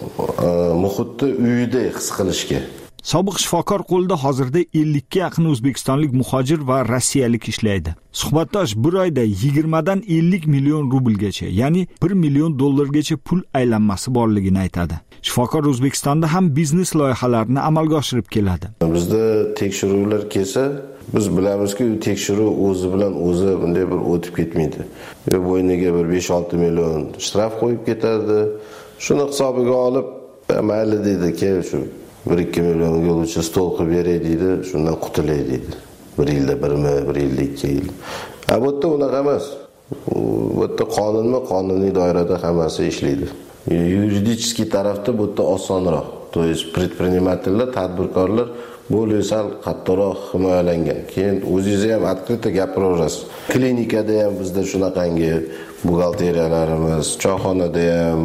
muhitda uyidek his qilishga. Sobiq shifokor qo'lida hozirda ellik ga yaqin o'zbekistonlik muhojir va rossiyalik ishlaydi. Suhbatdosh bir oyda yigirma dan ellik million rublgacha, ya'ni bir million dollargacha pul aylanmasi borligini aytadi. Shifokor O'zbekistonda ham biznes loyihalarini amalga oshirib keladi. Bizda tekshiruvlar kelsa, biz bilamizki, tekshiruv o'zi bilan o'zi bunday bir o'tib ketmaydi. Yo bo'yniga bir besh olti million shtraf qo'yib ketadi. Shuni hisobiga olib, mayli deydi, kel shu bir ikki million yo'lovchi stol qilib beray deydi, shundan qutulay deydi. bir yilda birmi, bir yilda ikki yil. Ha, bu yerda unaqa emas. Bu yerda qonunmi, qonuniy doirada hammasi ishlaydi. Yuridik tarafda bu yerda osonroq. To есть предпринимательlar, tadbirkorlar bu sal qattiqroq himoyalangan. Keyin o'zingiz ham открыто gapiraverasiz. Klinikada ham bizda shunaqangi buxgalteriyalarimiz, choyxonada ham,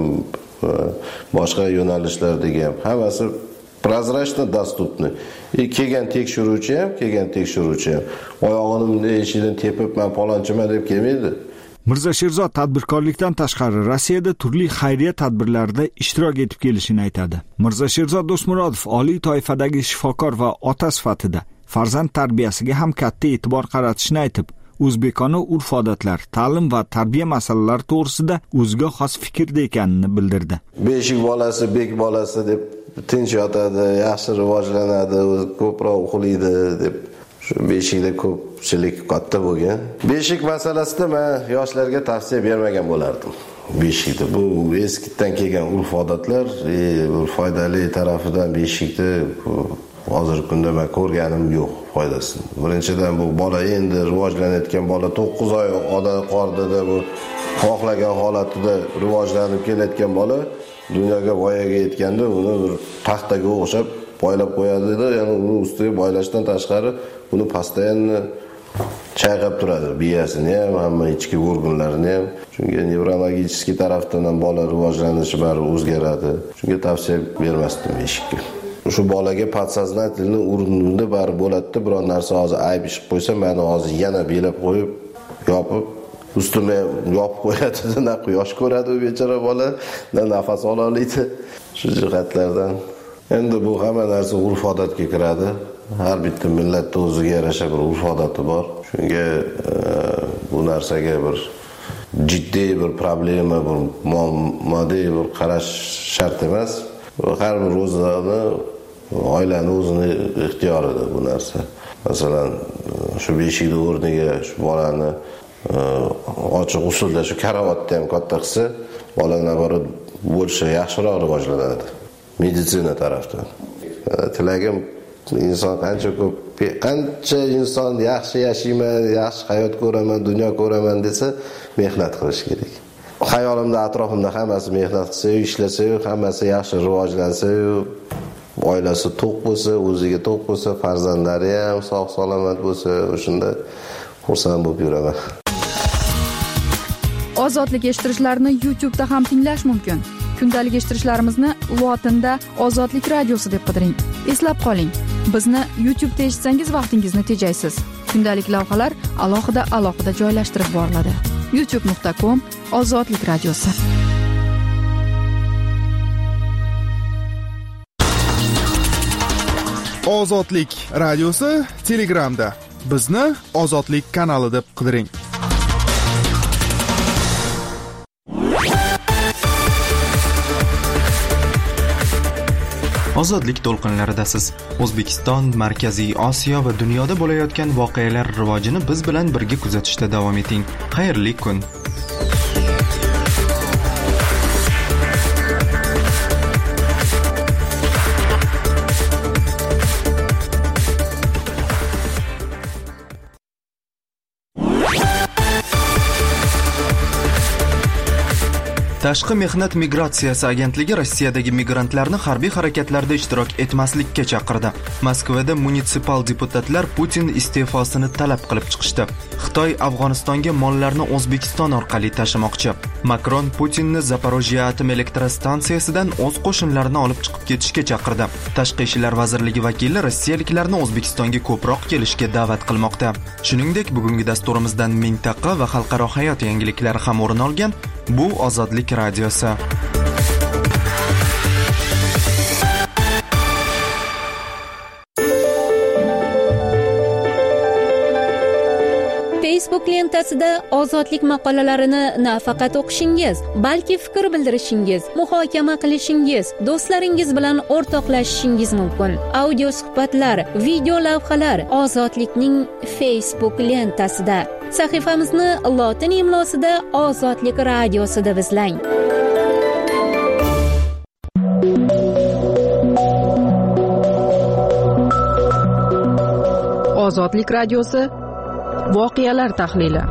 boshqa yo'nalishlardagi ham hammasi prozrachno dostupni. E kelgan tekshiruvchi ham, kelgan tekshiruvchi ham oyog'ini eshigidan tepib, men palonchiman deb kelmaydi. Mirza Sherzod tadbirkorlikdan tashqari Rossiyada turli xayriya tadbirlarida ishtirok etib kelishini aytadi. Mirza Sherzod Do'smurodov oliy toifadagi shifokor va ota sifatida farzand tarbiyasiga ham katta e'tibor qaratishini aytib, o'zbekona urf-odatlar, ta'lim va tarbiya masalalari to'g'risida o'ziga xos fikrda ekanini bildirdi. Beshik bolasi, bek bolasi deb tinch yotadi, yaxshi rivojlanadi, ko'proq uxlaydi deb shu beshikda ko'pchilik katta bo'lgan. Beshik masalasida men yoshlarga tavsiya bermagan bo'lardim. Beshikda bu eskidan kelgan urf-odatlar, bir foydali tarafidan beshikda hozirgi kunda men ko'rganim yo'q foydasini. Birinchidan bu bola endi rivojlanayotgan bola to'qqiz oy oda qordida bu xohlagan holatida rivojlanib kelayotgan bola dunyoga voyaga yetganda uni bir taxtaga o'xshab boylab qo'yadi-da, ya'ni uni ustiga boylashdan tashqari uni постоянно chayqab turadi, biyasini ham, hamma ichki organlarini ham. Chunki nevrologik tarafdan ham bola rivojlanishi bari o'zgaradi. Shunga tavsiya bermasdim beshikka. Shu bolaga podsoznательni o'rnida bari bo'ladi, biror narsa hozir ayb ishib qo'ysa, meni hozir yana belab qo'yib, yopib, ustimga yopib qo'yadi, na quyosh ko'radi u bechora bola, na nafas ola oladi. Shu jihatlardan endi bu hamma narsa urf-odatga kiradi. Har bitta millatda o'ziga yarasha bir urf-odati bor. Shunga e, bu narsaga bir jiddiy bir problema, bir moddiy bir qarash shart emas. Har bir o'zini, oilani o'zini ixtiyorida bu narsa. Masalan, shu beshikda o'rniga shu bolani ochiq usulda shu karavotda ham katta qilsa, bola naborot bo'lsa yaxshiroq rivojlanadi. Meditsina tarafdan. Tilagim inson qancha ko'p, qancha inson yaxshi yashayman, yaxshi hayot ko'raman, dunyo ko'raman desa, mehnat qilish kerak. Xayolimda, atrofimda hammasi mehnat qilsa, ishlasa, hammasi yaxshi rivojlansa, oilasi to'q bo'lsa, o'ziga to'q bo'lsa, farzandlari ham sog' salomat bo'lsa, o'shunda xursand bo'lib yuraman. Ozodlik eshittirishlarni YouTube da ham tinglash mumkin. Kundalik eshittirishlarimizni lotinda Ozodlik radiosi deb qidiring. Eslab qoling, bizni YouTube da eshitsangiz vaqtingizni tejaysiz. Kundalik lavhalar alohida alohida joylashtirib boriladi. youtube nuqta com Ozodlik radiosi. Ozodlik radiosi Telegramda. Bizni Ozodlik kanali deb qidiring. Ozodlik to'lqinlaridasiz. O'zbekiston, Markaziy Osiyo va dunyoda bo'layotgan voqealar rivojini biz bilan birga kuzatishda davom eting. Xayrli kun. Tashqi mehnat migratsiyasi agentligi Rossiyadagi migrantlarni harbiy harakatlarda ishtirok etmaslikka chaqirdi. Moskvada munitsipal deputatlar Putin iste'fosini talab qilib chiqishdi. Xitoy Afg'onistonga mollarni O'zbekiston orqali tashimoqchi. Makron Putinni Zaporojye atom elektrostansiyasidan o'z qo'shinlarini olib chiqib ketishga chaqirdi. Tashqi ishlar vazirligi vakili rossiyaliklarni O'zbekistonga ko'proq kelishga da'vat qilmoqda. Shuningdek, bugungi dasturimizdan mintaqa va xalqaro hayot yangiliklari ham o'rin olgan. Bu Ozodlik radiosi. Facebook lentasida ozodlik maqolalarini nafaqat o'qishingiz, balki fikr bildirishingiz, muhokama qilishingiz, do'stlaringiz bilan o'rtoqlashishingiz mumkin. Audio suhbatlar, video lavhalar Ozodlikning Facebook lentasida. Sahifamizni lotin imlosida Ozodlik radiosi deb izlang. Ozodlik radiosi voqealar tahlili.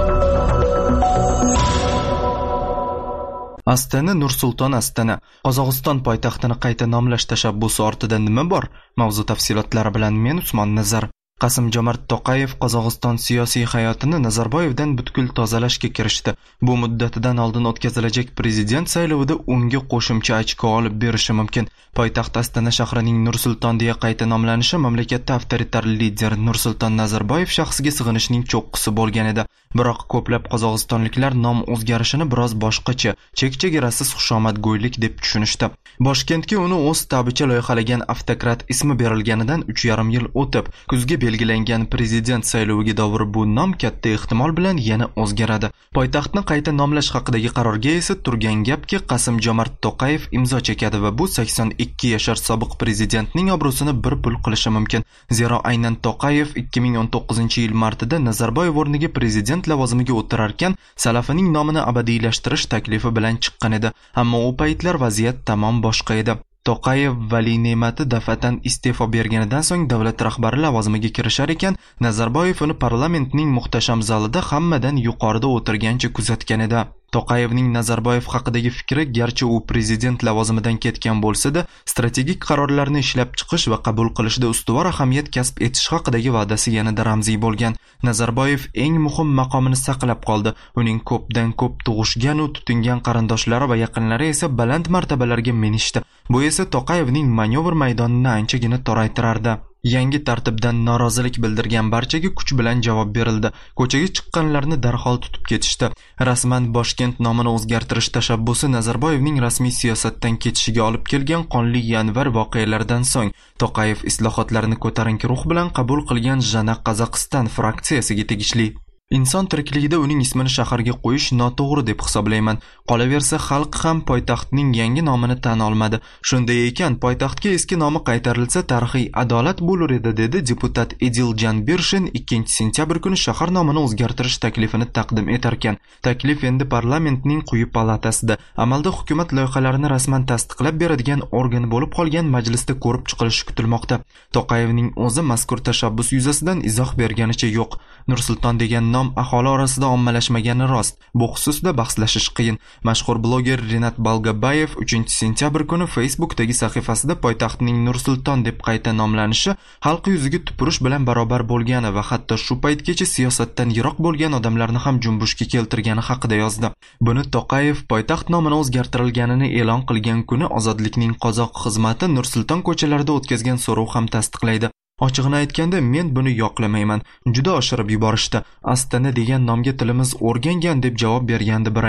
Astana Nur-Sulton Astana. Qozog'iston poytaxtini qayta nomlash tashabbusi ortida nima bor? Mavzu tafsilotlari bilan men Usmon Nazar. Qasim-Jomart To'qayev Qozog'iston siyosiy hayotini Nazarboyevdan butkul tozalashga kirishdi. Bu muddatidan oldin o'tkazilajak prezident saylovida unga qo'shimcha ochko olib berishi mumkin. Poytaxt Astana shahrining Nur-Sulton deya qayta nomlanishi mamlakatda avtoritar lider Nursulton Nazarboyev shaxsiga sig'inishning cho'qqisi bo'lgan edi. Biroq ko'plab qozog'istonliklar nom o'zgarishini biroz boshqacha, chek-chegarasiz xushomadgo'ylik deb tushunishdi. Boshkentga uni o'z tabicha loyihalagan avtokrat ismi berilganidan uch yarim yil o'tib, kuzga belgilangan prezident sayloviga davr bu nom katta ehtimol bilan yana o'zgaradi. Poytaxtni qayta nomlash haqidagi qarorga esa turgan gapki Qasim-Jomart To'qayev imzo chekadi va bu sakson ikki yashar sobiq prezidentning obro'sini bir pul qilishi mumkin. Zero aynan To'qayev ikki ming o'n to'qqizinchi yil martida Nazarboyev o'rniga prezident lavozimiga o'tirarkan, Salafining nomini abadiylashtirish taklifi bilan chiqqan edi. Ammo u paytlar vaziyat tamom boshqa edi. To'qayev Vali Ne'mati dafatan iste'fo berganidan so'ng davlat rahbari lavozimiga kirishar ekan, Nazarboyev uni parlamentning muhtasham zalida hammadan yuqorida o'tirgancha kuzatgan edi. To'qayevning Nazarboyev haqidagi fikri garchi u prezident lavozimidan ketgan bo'lsa-da, strategik qarorlarni ishlab chiqish va qabul qilishda ustuvor ahamiyat kasb etish haqidagi va'dasi yanada ramziy bo'lgan. Nazarboyev eng muhim maqomini saqlab qoldi. Uning ko'pdan ko'p tug'ishgan va tutingan qarindoshlari va yaqinlari esa baland martabalarga minishdi. Bu esa To'qayevning manevr maydonini anchagina toraytirardi. Yangi tartibdan norozilik bildirgan barchaga kuch bilan javob berildi. Ko'chaga chiqqanlarni darhol tutib ketishdi. Rasman Boshkent nomini o'zgartirish tashabbusi Nazarboyevning rasmiy siyosatdan ketishiga olib kelgan qonli yanvar voqealaridan so'ng To'qayev islohotlarni ko'tarinki ruh bilan qabul qilgan Jana Qozog'iston fraksiyasiga tegishli. Inson tirikligida uning ismini shaharga qo'yish noto'g'ri deb hisoblayman. Qolaversa, xalq ham poytaxtning yangi nomini tan olmadi. Shunday ekan, poytaxtga eski nomi qaytarilsa tarixiy adolat bo'lar edi, dedi deputat Ediljan Birshin ikkinchi sentyabr kuni shahar nomini o'zgartirish taklifini taqdim etarkan. Taklif endi parlamentning quyi palatasida, amalda hukumat loyihalarini rasman tasdiqlab beradigan organ bo'lib qolgan majlisda ko'rib chiqilishi kutilmoqda. To'qayevning o'zi mazkur tashabbus yuzasidan izoh berganicha yo'q. Nursulton degan nom aholi orasida ommalashmagani rost. Bu xususda bahslashish qiyin. Mashhur bloger Renat Balgabayev uchinchi sentyabr kuni Facebookdagi sahifasida poytaxtning Nursulton deb qayta nomlanishi xalq yuziga tupurish bilan barobar bo'lgani va hatto shu paytgacha siyosatdan yiroq bo'lgan odamlarni ham junbushga keltirgani haqida yozdi. Buni To'qayev poytaxt nomini o'zgartirilganini e'lon qilgan kuni Ozodlikning qozoq xizmati Nursulton ko'chalarida o'tkazgan so'rov ham tasdiqlaydi. Ochig'ini aytganda, men buni yoqlamayman. Juda oshirib yuborishdi. Astana degan nomga tilimiz o'rgangan deb javob bergandi bir ayol.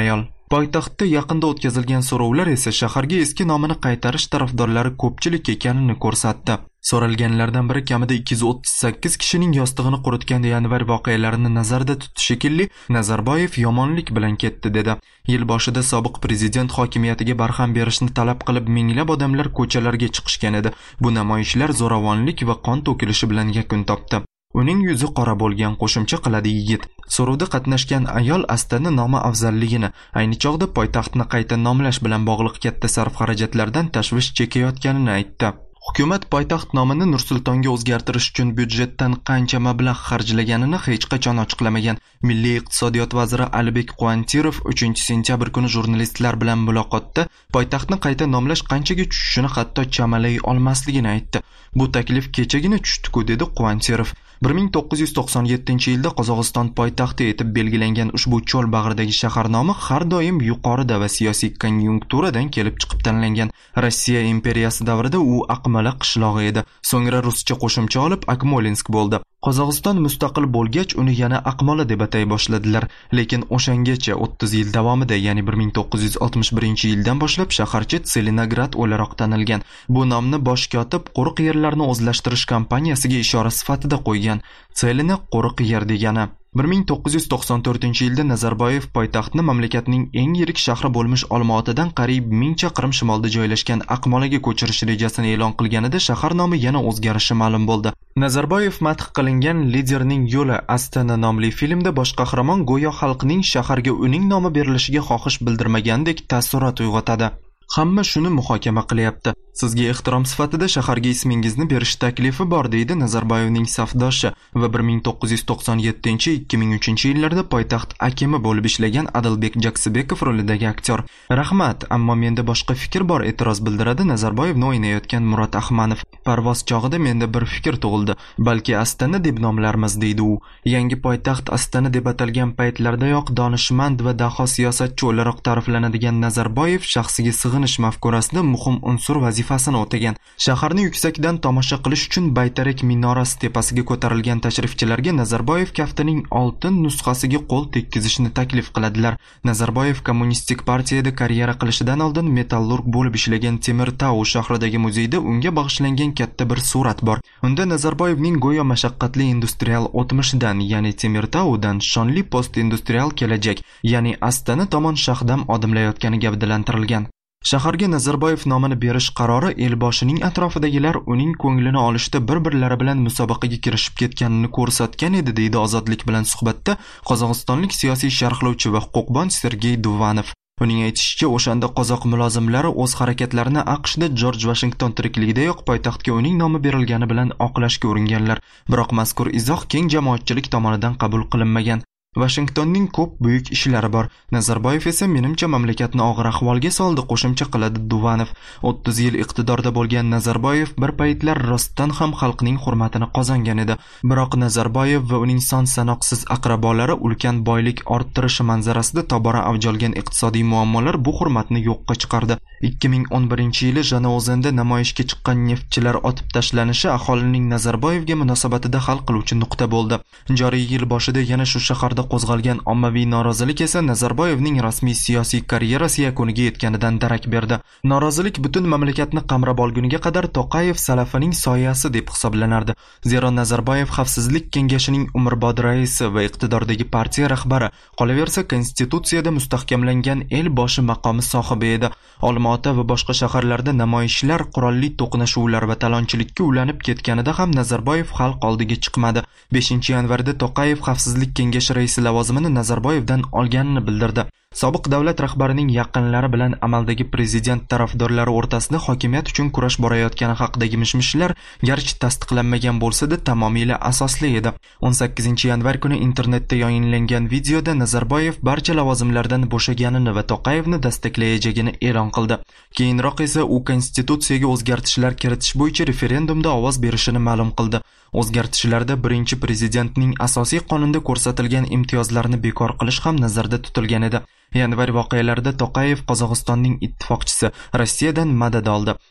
Poytaxtda yaqinda o'tkazilgan so'rovlar esa shaharga eski nomini qaytarish tarafdorlari ko'pchilik ekanini ko'rsatdi. So'ralganlardan biri kamida ikki yuz o'ttiz sakkiz kishining yostig'ini quritgan yanvar voqealarini nazarda tutdi shekilli, Nazarboyev yomonlik bilan ketdi dedi. Yil boshida sobiq prezident hokimiyatiga barham berishni talab qilib minglab odamlar ko'chalarga chiqishgan edi. Bu namoyishlar zo'ravonlik va qon to'kilishi bilan yakun topdi. Uning yuzi qora bo'lgan, qo'shimcha qiladi yigit. So'rovda qatnashgan ayol Astana nomi afzalligini, ayni chog'da poytaxtni qayta nomlash bilan bog'liq katta sarf-xarajatlardan tashvish chekayotganini aytdi. Hukumat poytaxt nomini Nur-Sultonga o'zgartirish uchun byudjetdan qancha mablag' xarjlaganini hech qachon ochiqlamagan. Milliy iqtisodiyot vaziri Alibek Quantirov uchinchi sentyabr kuni jurnalistlar bilan muloqotda poytaxtni qayta nomlash qanchaga tushishini hatto chamalay olmasligini aytdi. Bu taklif kechagina tushdi-ku, dedi Quantirov. bir ming to'qqiz yuz to'qson yettinchi yilda Qozog'iston poytaxti etib belgilangan ushbu cho'l bag'ridagi shahar nomi har doim yuqorida va siyosiy konjunkturadan kelib chiqib tanlangan. Rossiya imperiyasi davrida u Aqmala qishlog'i edi. So'ngra ruscha qo'shimcha olib Akmolinsk bo'ldi. Qozog'iston mustaqil bo'lgach uni yana Aqmola deb atay boshladilar, lekin o'shangacha o'ttiz yil davomida, ya'ni bir ming to'qqiz yuz oltmish birinchi yildan boshlab shaharcha Tselinograd o'laroq tanilgan. Bu nomni bosh kotib quruq yerlarni o'zlashtirish kompaniyasiga ishora sifatida qo'ygan. Tselina quruq yer degani. bir ming to'qqiz yuz to'qson to'rtinchi yilda Nazarboyev poytaxtni mamlakatning eng yirik shahri bo'lmish Olmaotadan qariyb ming chaqirim shimolda joylashgan Aqmolaga ko'chirish rejasini e'lon qilganida shahar nomi yana o'zgarishi ma'lum bo'ldi. Nazarboyev madh qilingan Liderning yo'li Astana nomli filmda bosh qahramon go'yo xalqning shaharga uning nomi berilishiga xohish bildirmagandek taassurot uyg'otadi. Hamma shuni muhokama qilyapti. Sizga ehtirom sifatida shaharga ismingizni berish taklifi bor, deydi Nazarboyevning safdoshi va bir ming to'qqiz yuz to'qson yettinchi ikki ming uchinchi yillarda poytaxt akimi bo'lib ishlagan Adilbek Jaksibekov rolidagi aktyor. Rahmat, ammo menda boshqa fikr bor, e'tiroz bildiradi Nazarboyevni o'ynayotgan Murod Ahmanov. Parvoz chog'ida menda bir fikr tug'ildi. Balki Astana deb nomlarmiz, deydi u. Yangi poytaxt Astana deb atalgan paytlardayoq donishmand va daho siyosatchi o'laroq ta'riflanadigan Nazarboyev shaxsiga sig'inish mafkurasida muhim unsur vazifasini o'tagan. Shaharni yuksakdan tomosha qilish uchun Baytarak minorasi tepasiga ko'tarilgan tashrifchilarga Nazarboyev kaftining oltin nusxasiga qo'l tekkizishni taklif qiladilar. Nazarboyev kommunistik partiyada karyera qilishidan oldin metallurg bo'lib ishlagan Temirtau shahridagi muzeyda unga bag'ishlangan katta bir surat bor. Unda Nazarboyevning go'yo mashaqqatli industrial o'tmishidan, ya'ni Temirtaudan shonli post-industrial kelajak, ya'ni Astana tomon shahdam odimlayotgani gavdalantirilgan. Shaharga Nazarboyev nomini berish qarori elboshining atrofidagilar uning ko'nglini olishda bir-birlari bilan musobaqaga kirishib ketganini ko'rsatgan edi, deydi Ozodlik bilan suhbatda Qozog'istonlik siyosiy sharhlovchi va huquqbon Sergey Duvanov. Uning aytishicha, o'shanda qozoq mulozimlari o'z harakatlarini AQShda Jorj Vashington tirikligidayoq poytaxtga uning nomi berilgani bilan oqlashga uringanlar. Biroq mazkur izoh keng jamoatchilik tomonidan qabul qilinmagan. Washingtonning ko'p buyuk ishlari bor. Nazarboyev esa menimcha mamlakatni og'ir ahvolga soldi, qo'shimcha qiladi Duvanov. o'ttiz yil iqtidorda bo'lgan Nazarboyev bir paytlar rostdan ham xalqning hurmatini qozongan edi. Biroq Nazarboyev va uning son sanoqsiz aqrabolari ulkan boylik orttirishi manzarasida tobora avj olgan iqtisodiy muammolar bu hurmatni yo'qqa chiqardi. ikki ming o'n birinchi yili Janozanda namoyishga chiqqan neftchilar otib tashlanishi aholining Nazarboyevga munosabatida hal qiluvchi nuqta bo'ldi. Joriy yil boshida yana shu shaharda qo'zg'algan ommaviy norozilik esa Nazarboyevning rasmiy siyosiy karyerasi yakuniga yetganidan darak berdi. Norozilik butun mamlakatni qamrab olguniga qadar Toqayev salafining soyasi deb hisoblanardi. Zero Nazarboyev Xavfsizlik kengashining umrbod raisi va iqtidordagi partiya rahbari, qolaversa konstitutsiyada mustahkamlangan el boshi maqomi sohibi edi. Olmaota va boshqa shaharlarda namoyishlar, qurolli to'qnashuvlar va talonchilikka ulanib ketganida ham Nazarboyev xalq oldiga chiqmadi. beshinchi yanvarda Toqayev Xavfsizlik kengashi raisi lavozimini Nazarboyevdan olganini bildirdi. Sobiq davlat rahbarining yaqinlari bilan amaldagi prezident tarafdorlari o'rtasida hokimiyat uchun kurash borayotgani haqidagi mishmishlar garchi tasdiqlanmagan bo'lsa-da tamomila asosli edi. o'n sakkizinchi yanvar kuni internetda yayinlangan videoda Nazarboyev barcha lavozimlardan bo'shaganini va Toqayevni dastaklayajagini e'lon qildi. Keyinroq esa u konstitutsiyaga o'zgartishlar kiritish bo'yicha referendumda ovoz berishini ma'lum qildi. O'zgartishlarda birinchi prezidentning asosiy qonunda ko'rsatilgan imtiyozlarni bekor qilish ham nazarda tutilgan edi. Yanvar voqealarida Toqayev Qozog'istonning ittifoqchisi Rossiyadan madad oldi.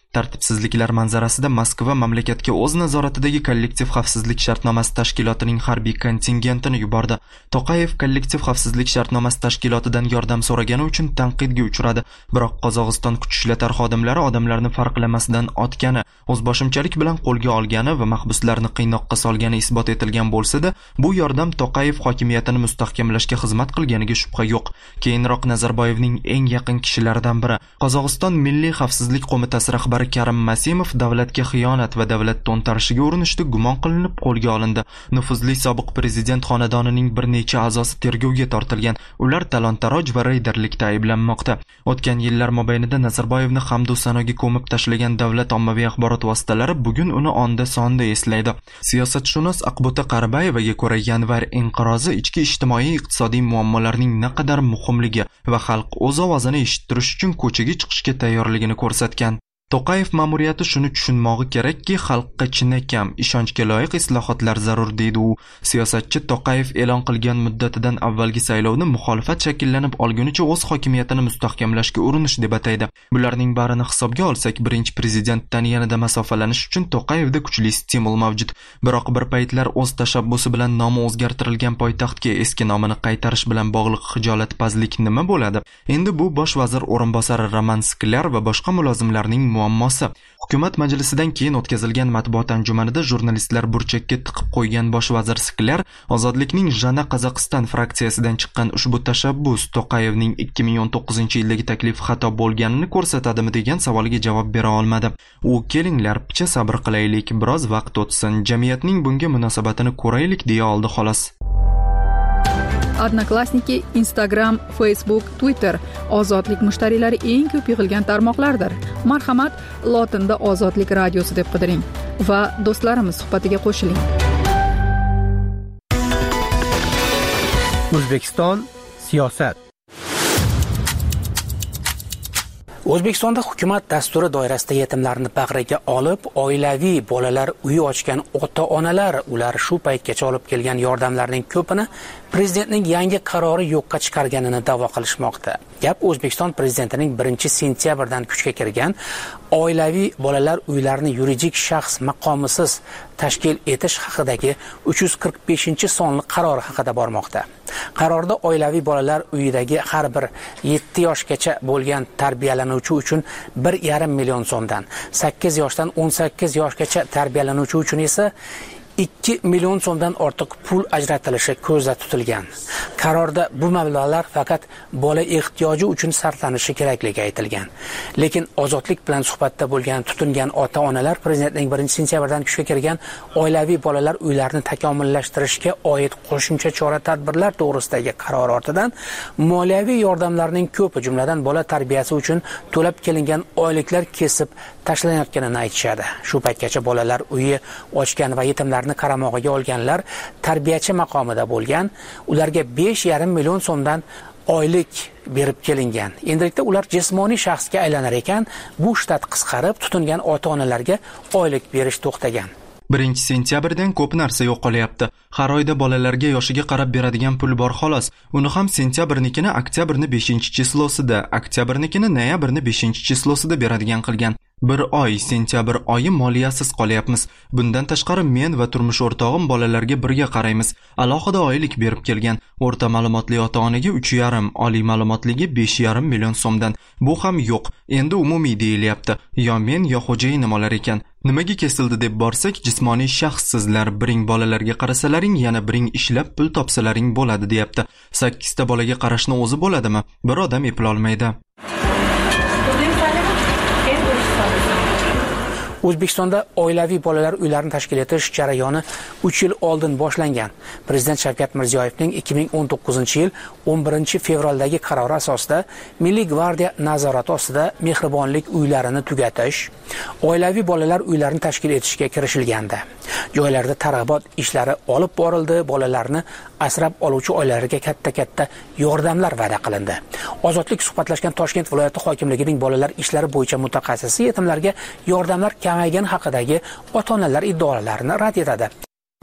Tartibsizliklar manzarasida Moskva mamlakatga o'z nazoratidagi kollektiv xavfsizlik shartnomasi tashkilotining harbiy kontingentini yubordi. To'qayev kollektiv xavfsizlik shartnomasi tashkilotidan yordam so'ragani uchun tanqidga uchradi. Biroq Qozog'iston kuch ishlatar xodimlari odamlarni farqlamasdan otgani, o'zboshimchalik bilan qo'lga olgani va mahbuslarni qiynoqqa solgani isbot etilgan bo'lsa-da, bu yordam To'qayev hokimiyatini mustahkamlashga xizmat qilganiga shubha yo'q. Keyinroq Nazarboyevning eng yaqin kishilaridan biri, Qozog'iston Milliy xavfsizlik qo'mitasi rahbari Karim Masimov davlatga xiyonat va davlat to'ntarishiga urinishda gumon qilinib qo'lga olindi. Nufuzli sobiq prezident xonadonining bir necha a'zosi tergovga tortilgan. Ular talon-taroj va reyderlikda ayblanmoqda. O'tgan yillar mobaynida Nazarboyevni hamdu sanoga ko'mib tashlagan davlat ommaviy axborot vositalari bugun uni onda sonda eslaydi. Siyosatshunos Aqbuta Qaribayevaga ko'ra, yanvar inqirozi ichki ijtimoiy iqtisodiy muammolarning naqadar muhimligi va xalq o'z ovozini eshittirish uchun ko'chaga chiqishga tayyorligini ko'rsatgan. To'qayev ma'muriyati shuni tushunmog'i kerakki, xalqqa chinakam, ishonchga loyiq islohotlar zarur deydi u. Siyosatchi To'qayev e'lon qilgan muddatidan avvalgi saylovni muxolifat shakllanib olgunicha o'z hokimiyatini mustahkamlashga urinish deb ataydi. Bularning barini hisobga olsak, birinchi prezidentdan yanada masofalanish uchun To'qayevda kuchli stimul mavjud. Biroq bir paytlar o'z tashabbusi bilan nomi o'zgartirilgan poytaxtga eski nomini qaytarish bilan bog'liq hijolatpazlik nima bo'ladi? Endi bu bosh vazir o'rinbosari Roman Sklar va boshqa mulozimlarning muammosi. Hukumat majlisidan keyin o'tkazilgan matbuot anjumanida jurnalistlar burchakka tiqib qo'ygan bosh vazir Sklar, Ozodlikning Jana Qozog'iston fraksiyasidan chiqqan ushbu tashabbus To'qayevning ikki ming o'n to'qqizinchi yildagi taklifi xato bo'lganini ko'rsatadimi degan savoliga javob bera olmadi. U kelinglar, picha sabr qilaylik, biroz vaqt o'tsin, jamiyatning bunga munosabatini ko'raylik deya oldi xolos. Odnoklassniki, Instagram, Facebook, Twitter ozodlik mushtariylari eng ko'p yig'ilgan tarmoqlardir. Marhamat, lotinda Ozodlik radiosi deb qidiring va do'stlarimiz suhbatiga qo'shiling. O'zbekiston siyosat. O'zbekistonda hukumat dasturi doirasida yetimlarni bag'riga olib, oilaviy bolalar uyi ochgan ota-onalar ular shu paytgacha olib kelgan yordamlarning ko'pini prezidentning yangi qarori yo'qqa chiqarganini da'vo qilishmoqda. Gap O'zbekiston prezidentining birinchi sentyabrdan kuchga kirgan oilaviy bolalar uylarini yuridik shaxs maqomisiz tashkil etish haqidagi uch yuz qirq beshinchi sonli qarori haqida bormoqda. Qarorda oilaviy bolalar uyidagi har bir yetti yoshgacha bo'lgan tarbiyalanuvchi uchun bir yarim million so'mdan, sakkiz yoshdan o'n sakkiz yoshgacha tarbiyalanuvchi uchun esa ikki million so'mdan ortiq pul ajratilishi ko'zda tutilgan. Qarorda bu mablag'lar faqat bola ehtiyoji uchun sarflanishi kerakligi aytilgan. Lekin Ozodlik bilan suhbatda bo'lgan tutingan ota-onalar prezidentning birinchi sentyabrdan kuchga kirgan oilaviy bolalar uylarini takomillashtirishga oid qo'shimcha chora-tadbirlar to'g'risidagi qaror ortidan moliyaviy yordamlarning ko'pi, jumladan bola tarbiyasi uchun to'lab kelingan oyliklar kesib tashlanayotganini aytishadi. Shu paytgacha bolalar uyi ochgan va yetimlarni qaramog'iga olganlar tarbiyachi maqomida bo'lgan, ularga besh yarim million so'mdan oylik berib kelingan. Endilikda ular jismoniy shaxsga aylanar ekan, bu shtat qisqarib, tutingan ota-onalarga oylik berish to'xtagan. birinchi sentyabrdan ko'p narsa yo'qolyapti. Har oyda bolalarga yoshiga qarab beradigan pul bor xolos. Uni ham sentyabrnikini oktyabrni beshinchi chislosida, oktyabrnikini noyabrni beshinchi chislosida beradigan qilgan. Bir oy, sentyabr oyi moliyasiz qolyapmiz. Bundan tashqari men va turmush o'rtog'im bolalarga birga qaraymiz. Alohida oylik berib kelgan. O'rta ma'lumotli ota-onaga uch yarim, oliy ma'lumotligi besh yarim million so'mdan. Bu ham yo'q. Endi umumiy deyilyapti. Yo men, yo xo'jayinim olar ekan. Nimaga kesildi deb borsak, jismoniy shaxssizlar biring bolalarga qarasalaring, yana biring ishlab pul topsalaring bo'ladi deyapti. sakkizta bolaga qarashni o'zi bo'ladimi? Bir odam eplolmaydi. O'zbekistonda oilaviy bolalar uylarini tashkil etish jarayoni uch yil oldin boshlangan. Prezident Shavkat Mirziyoyevning ikki ming o'n to'qqizinchi yil o'n birinchi fevraldagi qarori asosida Milliy gvardiya nazorati ostida mehribonlik uylarini tugatish, oilaviy bolalar uylarini tashkil etishga kirishilgandi. Joylarda targ'ibot ishlari olib borildi, bolalarni asrab oluvchi oilalarga katta-katta yordamlar va'da qilindi. Ozodlik suhbatlashgan Toshkent viloyati hokimligining bolalar ishlari bo'yicha mutaxassisi yetimlarga yordamlar kamaygani haqidagi ota-onalar iddaolarini rad etadi.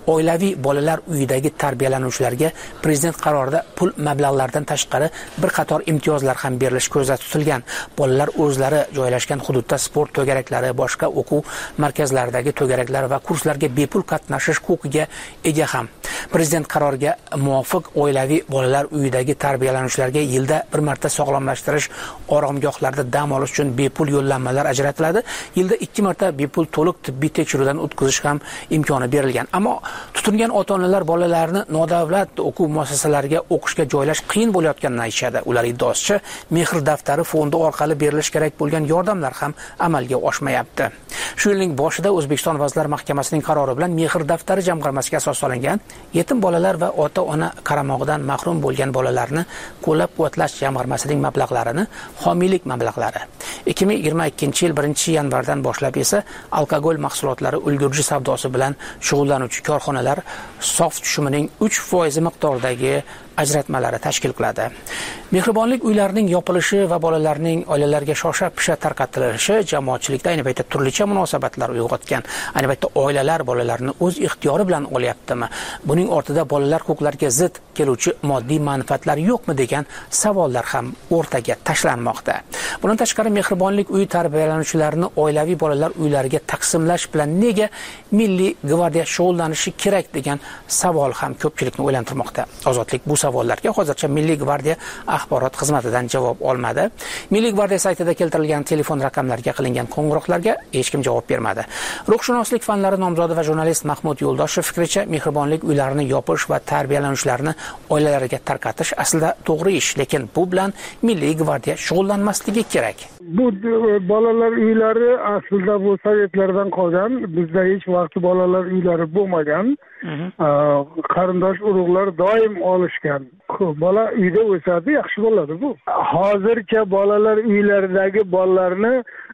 oilaviy bolalar uyidagi tarbiyalanuvchilarga prezident qarorida pul mablag'laridan tashqari bir qator imtiyozlar ham berilishi ko'zda tutilgan. Bolalar o'zlari joylashgan hududda sport to'garaklari, boshqa o'quv markazlaridagi to'garaklar va kurslarga bepul qatnashish huquqiga ega ham. Prezident qaroriga muvofiq oilaviy bolalar uyidagi tarbiyalanuvchilarga yilda bir marta sog'lomlashtirish oromgohlarida dam olish uchun bepul yo'llanmalar ajratiladi. Yilda ikki marta bepul to'liq tibbiy tekshiruvdan o'tkazish ham imkoni berilgan. Ammo tutilgan ota-onalar bolalarni nodavlat o'quv muassasalariga o'qishga joylash qiyin bo'layotganini aytishadi. Ular iddaosicha, mehr daftari fondi orqali berilish kerak bo'lgan yordamlar ham amalga oshmayapti. Shu yilning boshida O'zbekiston Vazirlar Mahkamasining qarori bilan mehr daftari jamg'armasiga asoslangan yetim bolalar va ota-ona qaramog'idan mahrum bo'lgan bolalarni qo'llab-quvvatlash jamg'armasining mablag'larini homiylik mablag'lari ikki ming yigirma ikkinchi yil birinchi yanvardan boshlab esa alkogol mahsulotlari ulgurji savdosi bilan shug'ullanuvchi korxonalar sof tushumining uch foiz miqdoridagi ajratmalari tashkil qiladi. Mehribonlik uylarining yopilishi va bolalarning oilalarga shosha-pisha tarqatilishi jamoatchilikda ayni paytda turlicha munosabatlar uyg'otgan. Ayni paytda oilalar bolalarni o'z ixtiyori bilan olyaptimi? Buning ortida bolalar huquqlariga zid keluvchi moddiy manfaatlar yo'qmi degan savollar ham o'rtaga tashlanmoqda. Bundan tashqari mehribonlik uyi tarbiyalanuvchilarini oilaviy bolalar uylariga taqsimlash bilan nega Milliy gvardiya shug'ullanishi kerak degan savol ham ko'pchilikni o'ylantirmoqda. Ozodlik bu savollarga hozircha Milliy gvardiya axborot xizmatidan javob olmadi. Milliy gvardiya saytida keltirilgan telefon raqamlariga qilingan qo'ng'iroqlarga hech kim javob bermadi. Ruhshunoslik fanlari nomzodi va jurnalist Mahmud Yo'ldoshev fikricha, mehribonlik uylarini yopish va tarbiyalanuvchilarni oilalariga tarqatish aslida to'g'ri ish, lekin bu bilan Milliy gvardiya shug'ullanmasligi kerak. Bu bolalar uylari aslida bu sovetlardan qolgan, bizda hech vaqt bolalar uylari bo'lmagan. Qarindosh urug'lar doim olishgan. Bola uyda o'sadi, yaxshi bo'ladi bu. Hozircha bolalar uylaridagi bolalarni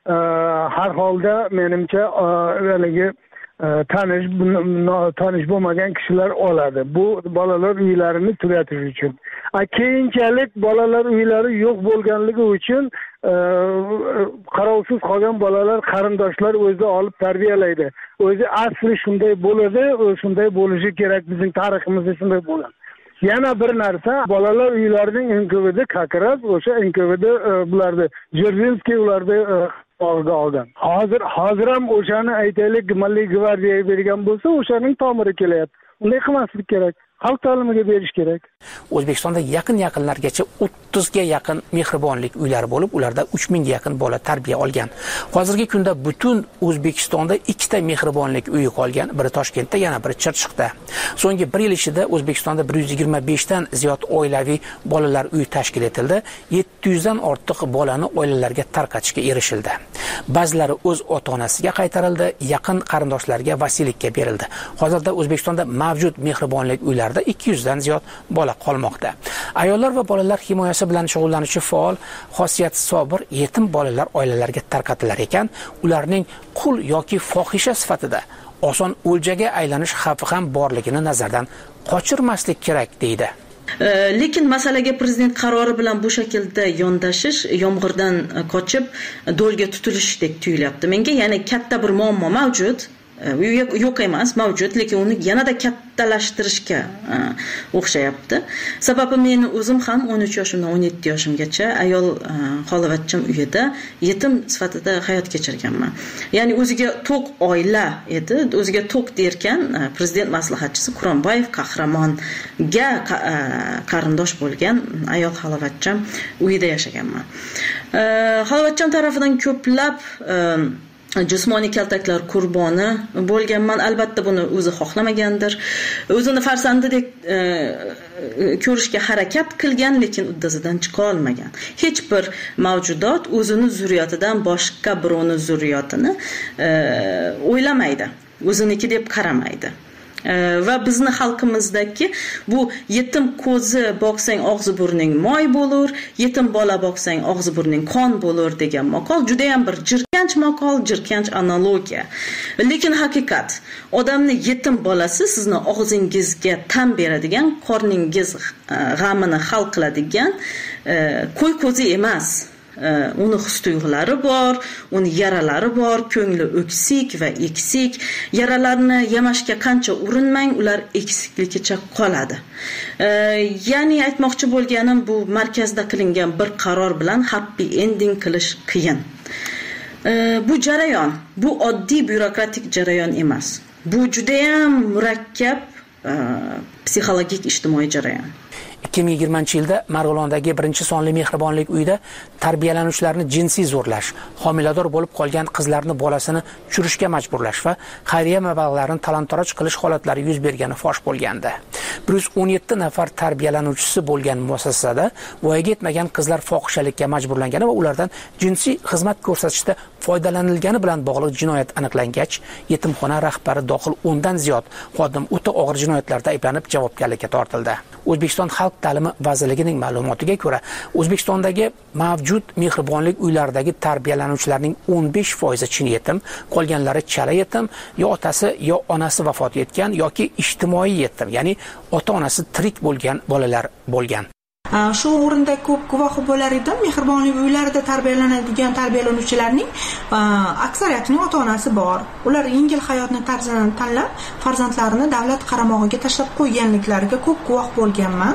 har holda menimcha haligi tanish tanish bo'lmagan kishilar oladi. Bu bolalar uylarini tugatish uchun. Keyinchalik bolalar uylari yo'q bo'lganligi uchun qarovsiz qolgan bolalar qarindoshlar o'zi olib tarbiyalaydi. O'zi asli shunday bo'ladi, shunday bo'lishi kerak, bizning tariximizda shunday bo'lgan. Yana bir narsa, bolalar uylarining N K V D Kakiras, o'sha N K V D bularni Dzerzhinskiy ularni olga olgan. Hozir hozir ham o'shani aytaylik, Milliy gvardiyaga bergan bo'lsa, o'shaning tomiri kelyapti. Unday qilmaslik kerak. Xalq ta'limiga berish kerak. O'zbekistonda yaqin-yaqinlargacha o'ttizga yaqin mehribonlik uylari bo'lib, ularda uch mingga yaqin bola tarbiya olgan. Hozirgi kunda butun O'zbekistonda ikkita mehribonlik uyi qolgan, biri Toshkentda, yana biri Chirchiqda. So'nggi bir yil ichida O'zbekistonda bir yuz yigirma besh dan ziyod oilaviy bolalar uyi tashkil etildi. yetti yuz dan ortiq bolani oilalarga tarqatishga erishildi. Ba'zilari o'z ota-onasiga qaytarildi, yaqin qarindoshlarga vasiylikka berildi. Hozirda O'zbekistonda mavjud mehribonlik uylari ikki yuz dan ziyod bola qolmoqda. Ayollar va bolalar himoyasi bilan shug'ullanuvchi faol Xosiyat Sobir yetim bolalar oilalariga tarqatilar ekan, ularning qul yoki fohisha sifatida oson o'ljaga aylanish xavfi ham borligini nazardan qochirmaslik kerak deydi. Lekin masalaga prezident qarori bilan bu shaklda yondashish, yomg'irdan qochib do'lga tutilishdek tuyulyapti menga. Ya'ni katta bir muammo mavjud. Yo'q emas, mavjud, lekin uni yanada kattalashtirishga o'xshayapti. Sababi men o'zim ham o'n uch yoshimdan o'n yetti yoshimgacha ayol xolavachcham uyida yetim sifatida hayot kechirganman. Ya'ni o'ziga to'q oila edi, o'ziga to'q derkan, prezident maslahatchisi Quronboyev Qahramonga qarindosh bo'lgan ayol xolavachcham uyida yashaganman. Xolavachcham tarafidan ko'plab jismoniy kaltaklar qurboni bo'lganman. Albatta buni o'zi xohlamagandir. O'zini farzandidek e, ko'rishga harakat qilgan, lekin uddasidan chiqa olmagan. Hech bir mavjudot o'zini zurriyotidan boshqa birovning zurriyotini e, o'ylamaydi. O'ziniki deb qaramaydi. Va bizni xalqimizdagi bu yetim ko'zi boqsang og'zi burning moy bo'lur, yetim bola boqsang og'zi burning qon bo'lur degan maqol juda ham bir jirkanch maqol, jirkanch analogiya. Lekin haqiqat, odamni yetim bolasi sizni og'zingizga ta'm beradigan, qorningiz g'amini hal qiladigan qo'y ko'zi emas. uni his-tuyg'ulari bor, uni yaralari bor, ko'ngli o'ksik va eksik. Yaralarni yamashga qancha urinmang, ular eksikligicha qoladi. Ya'ni aytmoqchi bo'lganim, bu markazda qilingan bir qaror bilan happy ending qilish qiyin. Bu jarayon, bu oddiy byurokratik jarayon emas. Bu juda ham murakkab psixologik ijtimoiy jarayon. ikki ming yigirmanchi yilda Marg'ilondagi birinchi sonli mehribonlik uyida tarbiyalanuvchilarni jinsiy zo'rlash, homilador bo'lib qolgan qizlarni bolasini tushirishga majburlash va xayriya mablag'larini talon-taroj qilish holatlari yuz bergani fosh bo'lgandi. bir yuz o'n yetti nafar tarbiyalanuvchisi bo'lgan muassasada voyaga yetmagan qizlar fohishalikka majburlangani va ulardan jinsiy xizmat ko'rsatishda foydalanilgani bilan bog'liq jinoyat aniqlangach, yetimxona rahbari dohil o'ndan ziyod xodim o'ta og'ir jinoyatlarda ayblanib javobgarlikka tortildi. O'zbekiston Xalq ta'limi vazirligining ma'lumotiga ko'ra, O'zbekistondagi mavjud mehribonlik uylaridagi tarbiyalanuvchilarning o'n besh foizi chin yetim, qolganlari chala yetim, yo otasi yo onasi vafot etgan yoki ijtimoiy yetim, ya'ni ota-onasi tirik bo'lgan bolalar bo'lgan. Shu o'rinda ko'p guvohi bo'lar edim, mehribonlik uylarida tarbiyalanadigan tarbiyalanuvchilarning aksariyatining ota-onasi bor. Ular yengil hayotni tarzini tanlab, farzandlarini davlat qaramog'iga tashlab qo'yganliklariga ko'p guvoh bo'lganman.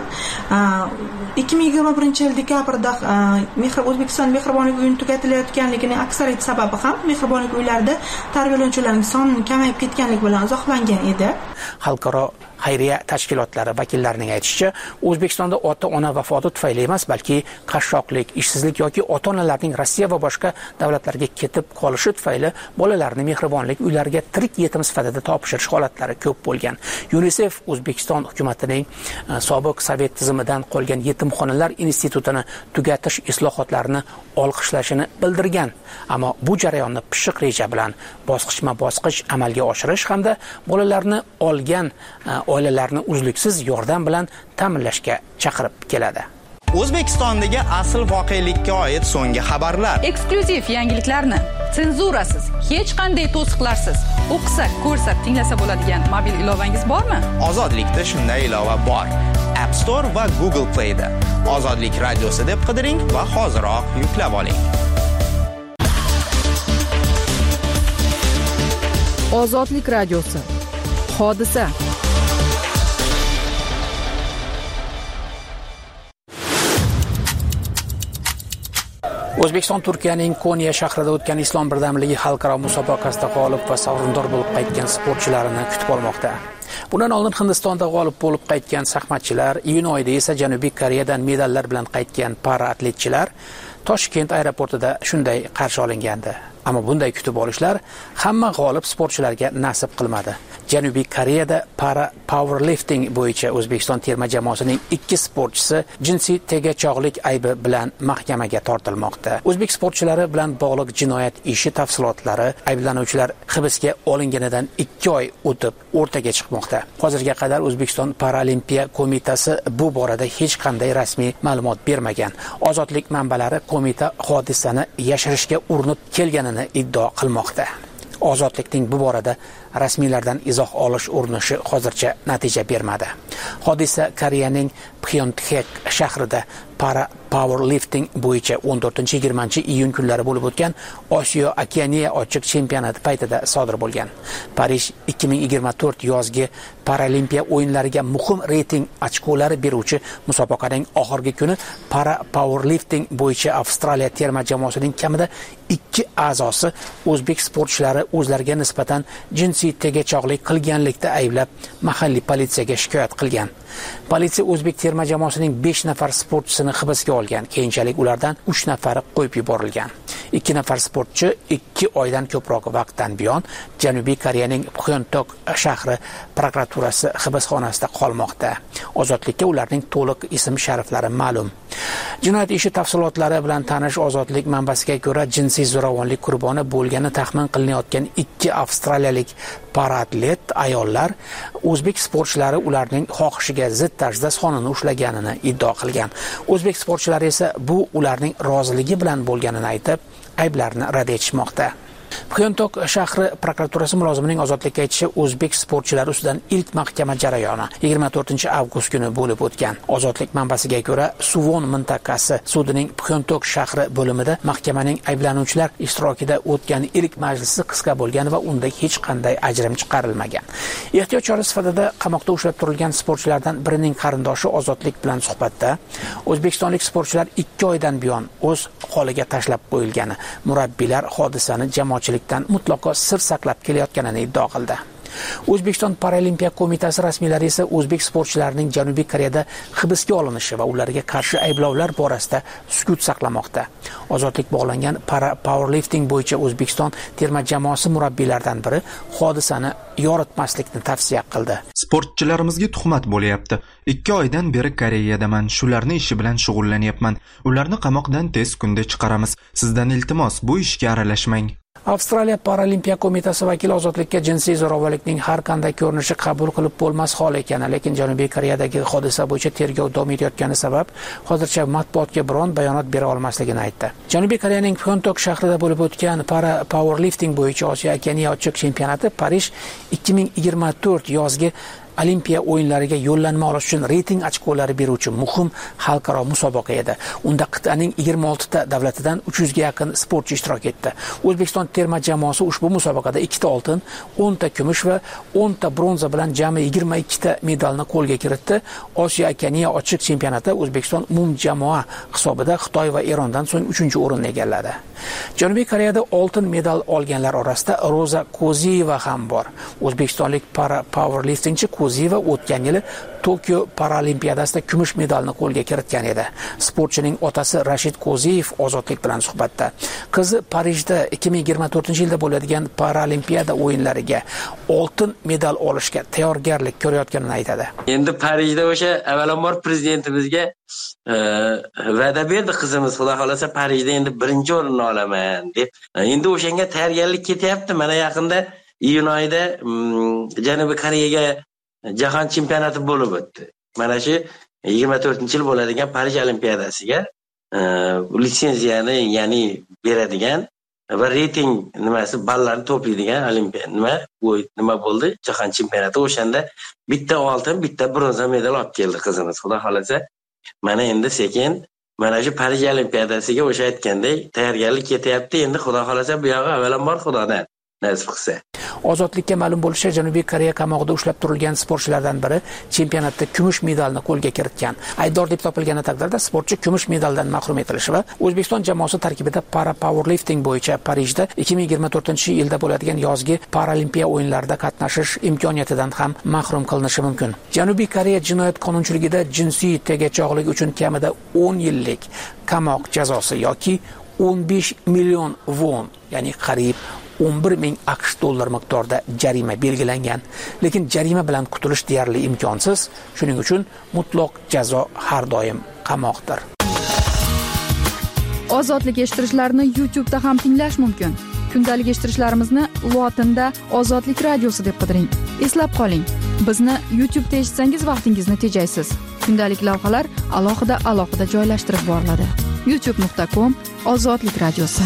ikki ming yigirma birinchi yil dekabrda O'zbekiston mehribonlik uyini tugatilayotganligining aksariyat sababi ham mehribonlik uylarida tarbiyalanuvchilarning sonining kamayib ketganligi bilan izohlangan edi. Xalqaro xayriya tashkilotlari vakillarining aytishicha, O'zbekistonda ota-ona vafoti tufayli emas, balki qashshoqlik, ishsizlik yoki ota-onalarning Rossiya va boshqa davlatlarga ketib qolishi tufayli bolalarni mehribonlik uylariga tirik yetim sifatida topshirish holatlari ko'p bo'lgan. UNICEF O'zbekiston hukumatining sobiq sovet tizimidan qolgan yetimxonalar institutini tugatish islohotlarini olqishlashini bildirgan, ammo bu jarayonni pishiq reja bilan bosqichma-bosqich amalga oshirish hamda bolalarni olgan oilalarni uzluksiz yordam bilan ta'minlashga chaqirib keladi. O'zbekistondagi asl voqelikka oid so'nggi xabarlar, eksklyuziv yangiliklarni senzurasiz, hech qanday to'siqlarsiz o'qisa, ko'rsa, tinglasa bo'ladigan mobil ilovangiz bormi? Ozodlikda shunday ilova bor. App Store va Google Play da Ozodlik radiosi deb qidiring va hoziroq yuklab oling. Ozodlik radiosi. Hodisa. O'zbekiston Turkiyaning Konya shahrida o'tgan Islom birdamligi xalqaro musobaqasida g'olib va sovrindor bo'lib qaytgan sportchilarini kutib olmoqda. Bundan oldin Hindistonda g'olib bo'lib qaytgan shaxmatchilar, iyun oyida esa Janubiy Koreyadan medallar bilan qaytgan para-atletchilar Toshkent aeroportida shunday qarshi olingandi. Ammo bunday kutib olishlar hamma g'olib sportchilarga nasib qilmadi. Janubiy Koreyada para powerlifting bo'yicha O'zbekiston terma jamoasining ikki sportchisi jinsiy tegachog'lik aybi bilan mahkamaga tortilmoqda. O'zbek sportchilari bilan bog'liq jinoyat ishi tafsilotlari ayblanuvchilar hibsga olinganidan ikki oy o'tib o'rtaga chiqmoqda. Hozirga qadar O'zbekiston Paralimpiya qo'mitasi bu borada hech qanday rasmiy ma'lumot bermagan. Ozodlik manbalari qo'mita hodisani yashirishga urinib kelganini iddao qilmoqda. Ozodlikning bu borada rasmiylardan izoh olish urinishi hozircha natija bermadi. Hodisa Koreyaning Pxyonthek shahrida para powerlifting bo'yicha o'n to'rtinchi yigirmanchi iyun kunlari bo'lib o'tgan Osiyo Okeaniya ochiq chempionati paytida sodir bo'lgan. Parij ikki ming yigirma to'rt yozgi Paralimpiya o'yinlariga muhim reyting ochkolari beruvchi musobaqaning oxirgi kuni para powerlifting bo'yicha Avstraliya terma jamoasining kamida ikki a'zosi o'zbek sportchilari o'zlariga nisbatan jinsiy tegachog'lik qilganlikda ayblab mahalliy politsiyaga shikoyat qilgan. Politsiya o'zbek terma jamoasining besh nafar sportchisini hibsga olgan. Keyinchalik ulardan uch nafari qo'yib yuborilgan. ikki nafar sportchi ikki oydan ko'proq vaqtdan buyon Janubiy Koreyaning Pxyonthek shahri prokuraturasi hibsxonasida qolmoqda. Ozodlikka ularning to'liq ism-shariflari ma'lum. Jinoyat ishi tafsilotlari bilan tanish Ozodlik manbasiga ko'ra, jinsiy zo'ravonlik qurboni bo'lgani taxmin qilinayotgan ikki avstraliyalik para-atlet ayollar o'zbek sportchilari ularning xohishiga zid tarzda sonini ushlaganini iddao qilgan. O'zbek sportchilari esa bu ularning roziligi bilan bo'lganini aytib, ayblarni rad etishmoqda. Pxyontok shahri prokuraturasi mulozimining ozodlikka aytishi o'zbek sportchilari ustidan ilk mahkama jarayoni yigirma to'rtinchi avgust kuni bo'lib o'tgan. Ozodlik manbasiga ko'ra, Suvon mintaqasi sudining Pxyontok shahri bo'limida mahkamaning ayblanuvchilar ishtirokida o'tgan ilk majlisi qisqa bo'lgan va unda hech qanday ajrim chiqarilmagan. Ehtiyot chora sifatida qamoqda ushlab turilgan sportchilardan birining qarindoshi Ozodlik bilan suhbatda o'zbekistonlik sportchilar ikki oydan buyon o'z holiga tashlab qo'yilgani, murabbiylar hodisani jamoatchilikdan mutlaqo sir saqlab kelayotganini iddao qildi. O'zbekiston Paralimpiya qo'mitasi rasmiylari esa o'zbek sportchilarining Janubiy Koreyada hibsga olinishi va ularga qarshi ayblovlar borasida sukut saqlamoqda. Ozodlik bog'langan para powerlifting bo'yicha O'zbekiston terma jamoasi murabbiylaridan biri hodisani yoritmaslikni tavsiya qildi. Sportchilarimizga tuhmat bo'lyapti. ikki oydan beri Koreyadaman, shularni ishi bilan shug'ullanyapman. Ularni qamoqdan tez kunda chiqaramiz. Sizdan iltimos, bu ishga aralashmang. Avstraliya Paralimpiya qo'mitasi vakili ozodlikka jinsiy zo'ravonlikning har qanday ko'rinishi qabul qilib bo'lmas hol ekani, lekin Janubiy Koreyadagi hodisa bo'yicha tergov davom etayotgani sabab hozircha matbuotga biron bayonot bera olmasligini aytdi. Janubiy Koreyaning Pxyontok shahrida bo'lib o'tgan para powerlifting bo'yicha Osiyo Okеaniya ochiq chempionati Parij ikki ming yigirma to'rt yozgi Olimpiya o'yinlariga yo'llanma olish uchun reyting ochkolari beruvchi muhim xalqaro musobaqa edi. Unda qit'aning yigirma olti ta davlatidan uch yuz ga yaqin sportchi ishtirok etdi. O'zbekiston terma jamoasi ushbu musobaqada ikki ta oltin, o'n ta kumush va o'n ta bronza bilan jami yigirma ikki ta medalni qo'lga kiritdi. Osiyo Okеaniya ochiq chempionatida O'zbekiston umumjamoa hisobida Xitoy va Erondan so'ng uchinchi o'rinni egalladi. Janubiy Koreyada oltin medal olganlar orasida Roza Koziyeva ham bor. O'zbekistonlik para powerliftingchi Koziyeva o'tgan yili Tokio Paralimpiyadasida kumush medalni qo'lga kiritgan edi. Sportchining otasi Rashid Koziyev Ozodlik bilan suhbatda qizi Parijda ikki ming yigirma to'rtinchi yilda bo'ladigan Paralimpiyada o'yinlariga oltin medal olishga tayyorgarlik ko'rayotganini aytadi. Endi Parijda o'sha avvalambor prezidentimizga va'da berdi qizimiz, xudo xolasa Parijda endi birinchi o'rinni olaman deb. Endi o'shanga tayyorgarlik ketyapti. Mana yaqinda iyun oyida Janubiy Koreyaga jahon chempionati bo'lib o'tdi. Mana shu yigirma to'rtinchi yil bo'ladigan Parij Olimpiadasiga litsenziyani, ya'ni beradigan va reyting nimasi ballarni to'playdigan olimpiya nima bu nima bo'ldi? Jahon chempionati. O'shanda bitta oltin, bitta bronza medal olib keldi qizimiz. Xudo xolasa mana endi sekin mana shu Parij Olimpiadasiga o'sha aytgandek tayyorgarlik ketyapti. Endi xudo xolasa bu yog'i avvalambor Xudodan nasib qilsa. Ozodlikka ma'lum bo'lishicha, Janubiy Koreya qamoqida ushlab turilgan sportchilardan biri chempionatda kumush medalni qo'lga kiritgan. Aybdor deb topilgan taqdirda sportchi kumush medaldan mahrum etilishi va O'zbekiston jamoasi tarkibida para powerlifting bo'yicha Parijda ikki ming yigirma to'rtinchi yilda bo'ladigan yozgi Paralimpiya o'yinlarida qatnashish imkoniyatidan ham mahrum qilinishi mumkin. Janubiy Koreya jinoyat qonunchiligida jinsiy tegajog'lik uchun kamida o'n yillik qamoq jazosi yoki o'n besh million won, ya'ni qariyb o'n bir ming AQSh dollar miqdorida jarima belgilangan, lekin jarima bilan qutulish deyarli imkonsiz. Shuning uchun mutlaq jazo har doim qamoqdir. Ozodlik eshittirishlarni YouTube da ham tinglash mumkin. Kundalik eshittirishlarimizni lotinda Ozodlik radiosi deb qidiring. Eslab qoling, bizni YouTube da eshitsangiz vaqtingizni tejaysiz. Kundalik lavhalar alohida alohida joylashtirib boriladi. youtube nuqta com Ozodlik radiosi.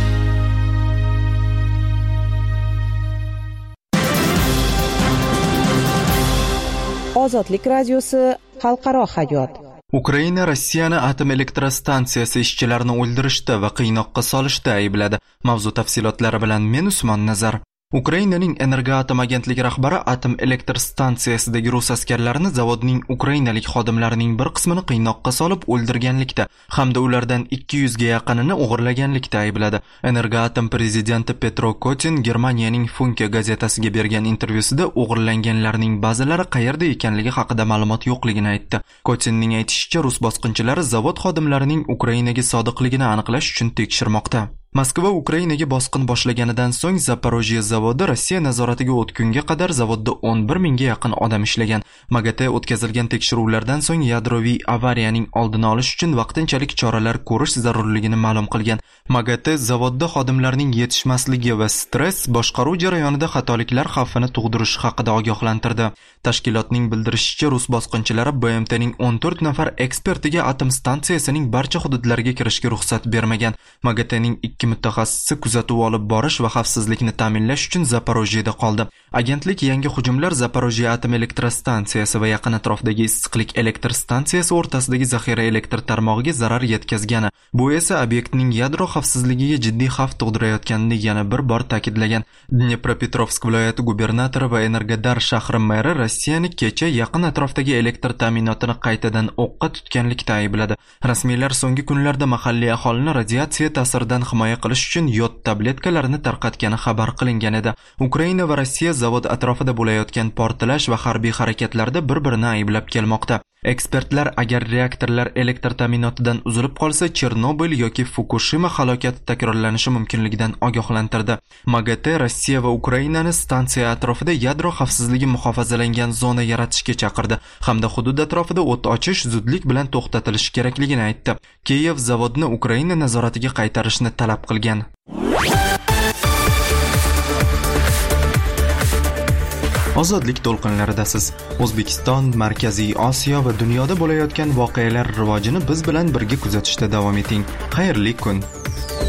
Ozodlik radiosi xalqaro hayot. Ukraina Rossiyani atom elektrostansiyasi ishchilarini o'ldirishda va qiynoqqa solishda aybladi. Mavzu tafsilotlari bilan men Usmon Nazar. Ukrainaning Energoatom agentligi rahbari atom elektr stansiyasidagi rus askarlarini zavodning ukrainalik xodimlarining bir qismini qiynoqqa solib o'ldirganlikda hamda ulardan ikki yuz ga yaqinini o'g'irlaganlikda aybladi. Energoatom prezidenti Petro Kotin Germaniyaning Funke gazetasiga bergan intervyusida o'g'irlanganlarning ba'zilari qayerda ekanligi haqida ma'lumot yo'qligini aytdi. Kotinning aytishicha, rus bosqinchilari zavod xodimlarining Ukrainaga sodiqligini aniqlash uchun tekshirmoqda. Moskva Ukrainaga bosqin boshlaganidan so'ng Zaporojye zavodi Rossiya nazoratiga o'tgunga qadar zavodda o'n bir mingga yaqin odam ishlagan. MAGATE o'tkazilgan tekshiruvlardan so'ng yadroviy avariyaning oldini olish uchun vaqtinchalik choralar ko'rish zarurligini ma'lum qilgan. MAGATE zavodda xodimlarning yetishmasligi va stress boshqaruv jarayonida xatoliklar xavfini tug'dirishi haqida ogohlantirdi. Tashkilotning bildirishicha, rus bosqinchilari B M T'ning o'n to'rt nafar ekspertiga atom stansiyasining barcha hududlariga kirishga ruxsat bermagan. MAGATEning ikki ikki mutaxassisi kuzatuv olib borish va xavfsizlikni ta'minlash uchun Zaporojyeda qoldi. Agentlik yangi hujumlar Zaporojye atom elektrostansiyasi va yaqin atrofdagi issiqlik elektr stansiyasi o'rtasidagi zaxira elektr tarmog'iga zarar yetkazgani, bu esa obyektning yadro xavfsizligiga jiddiy xavf tug'dirayotganini yana bir bor ta'kidlagan. Dnepropetrovsk viloyati gubernatori va Energodar shahri meri Rossiyani kecha yaqin atrofdagi elektr ta'minotini qaytadan o'qqa tutganlikda aybladi. Rasmiylar so'nggi kunlarda mahalliy aholini radiatsiya ta'siridan himoya qilish uchun yod tabletkalarini tarqatgani xabar qilingan edi. Ukraina va Rossiya zavod atrofida bo'layotgan portlash va harbiy harakatlarda bir-birini ayblab kelmoqda. Ekspertlar agar reaktorlar elektr ta'minotidan uzilib qolsa, Chernobil yoki Fukushima halokati takrorlanishi mumkinligidan ogohlantirdi. MAGATE Rossiya va Ukrainani stansiya atrofida yadro xavfsizligi muhofazalangan zona yaratishga chaqirdi hamda hudud atrofida o't ochish zudlik bilan to'xtatilishi kerakligini aytdi. Kiyev zavodni Ukraina nazoratiga qaytarishni talab qilgan. Ozodlik to'lqinlaridasiz. O'zbekiston, Markaziy Osiyo va dunyoda bo'layotgan voqealar rivojini biz bilan birga kuzatishda davom eting. Xayrli kun.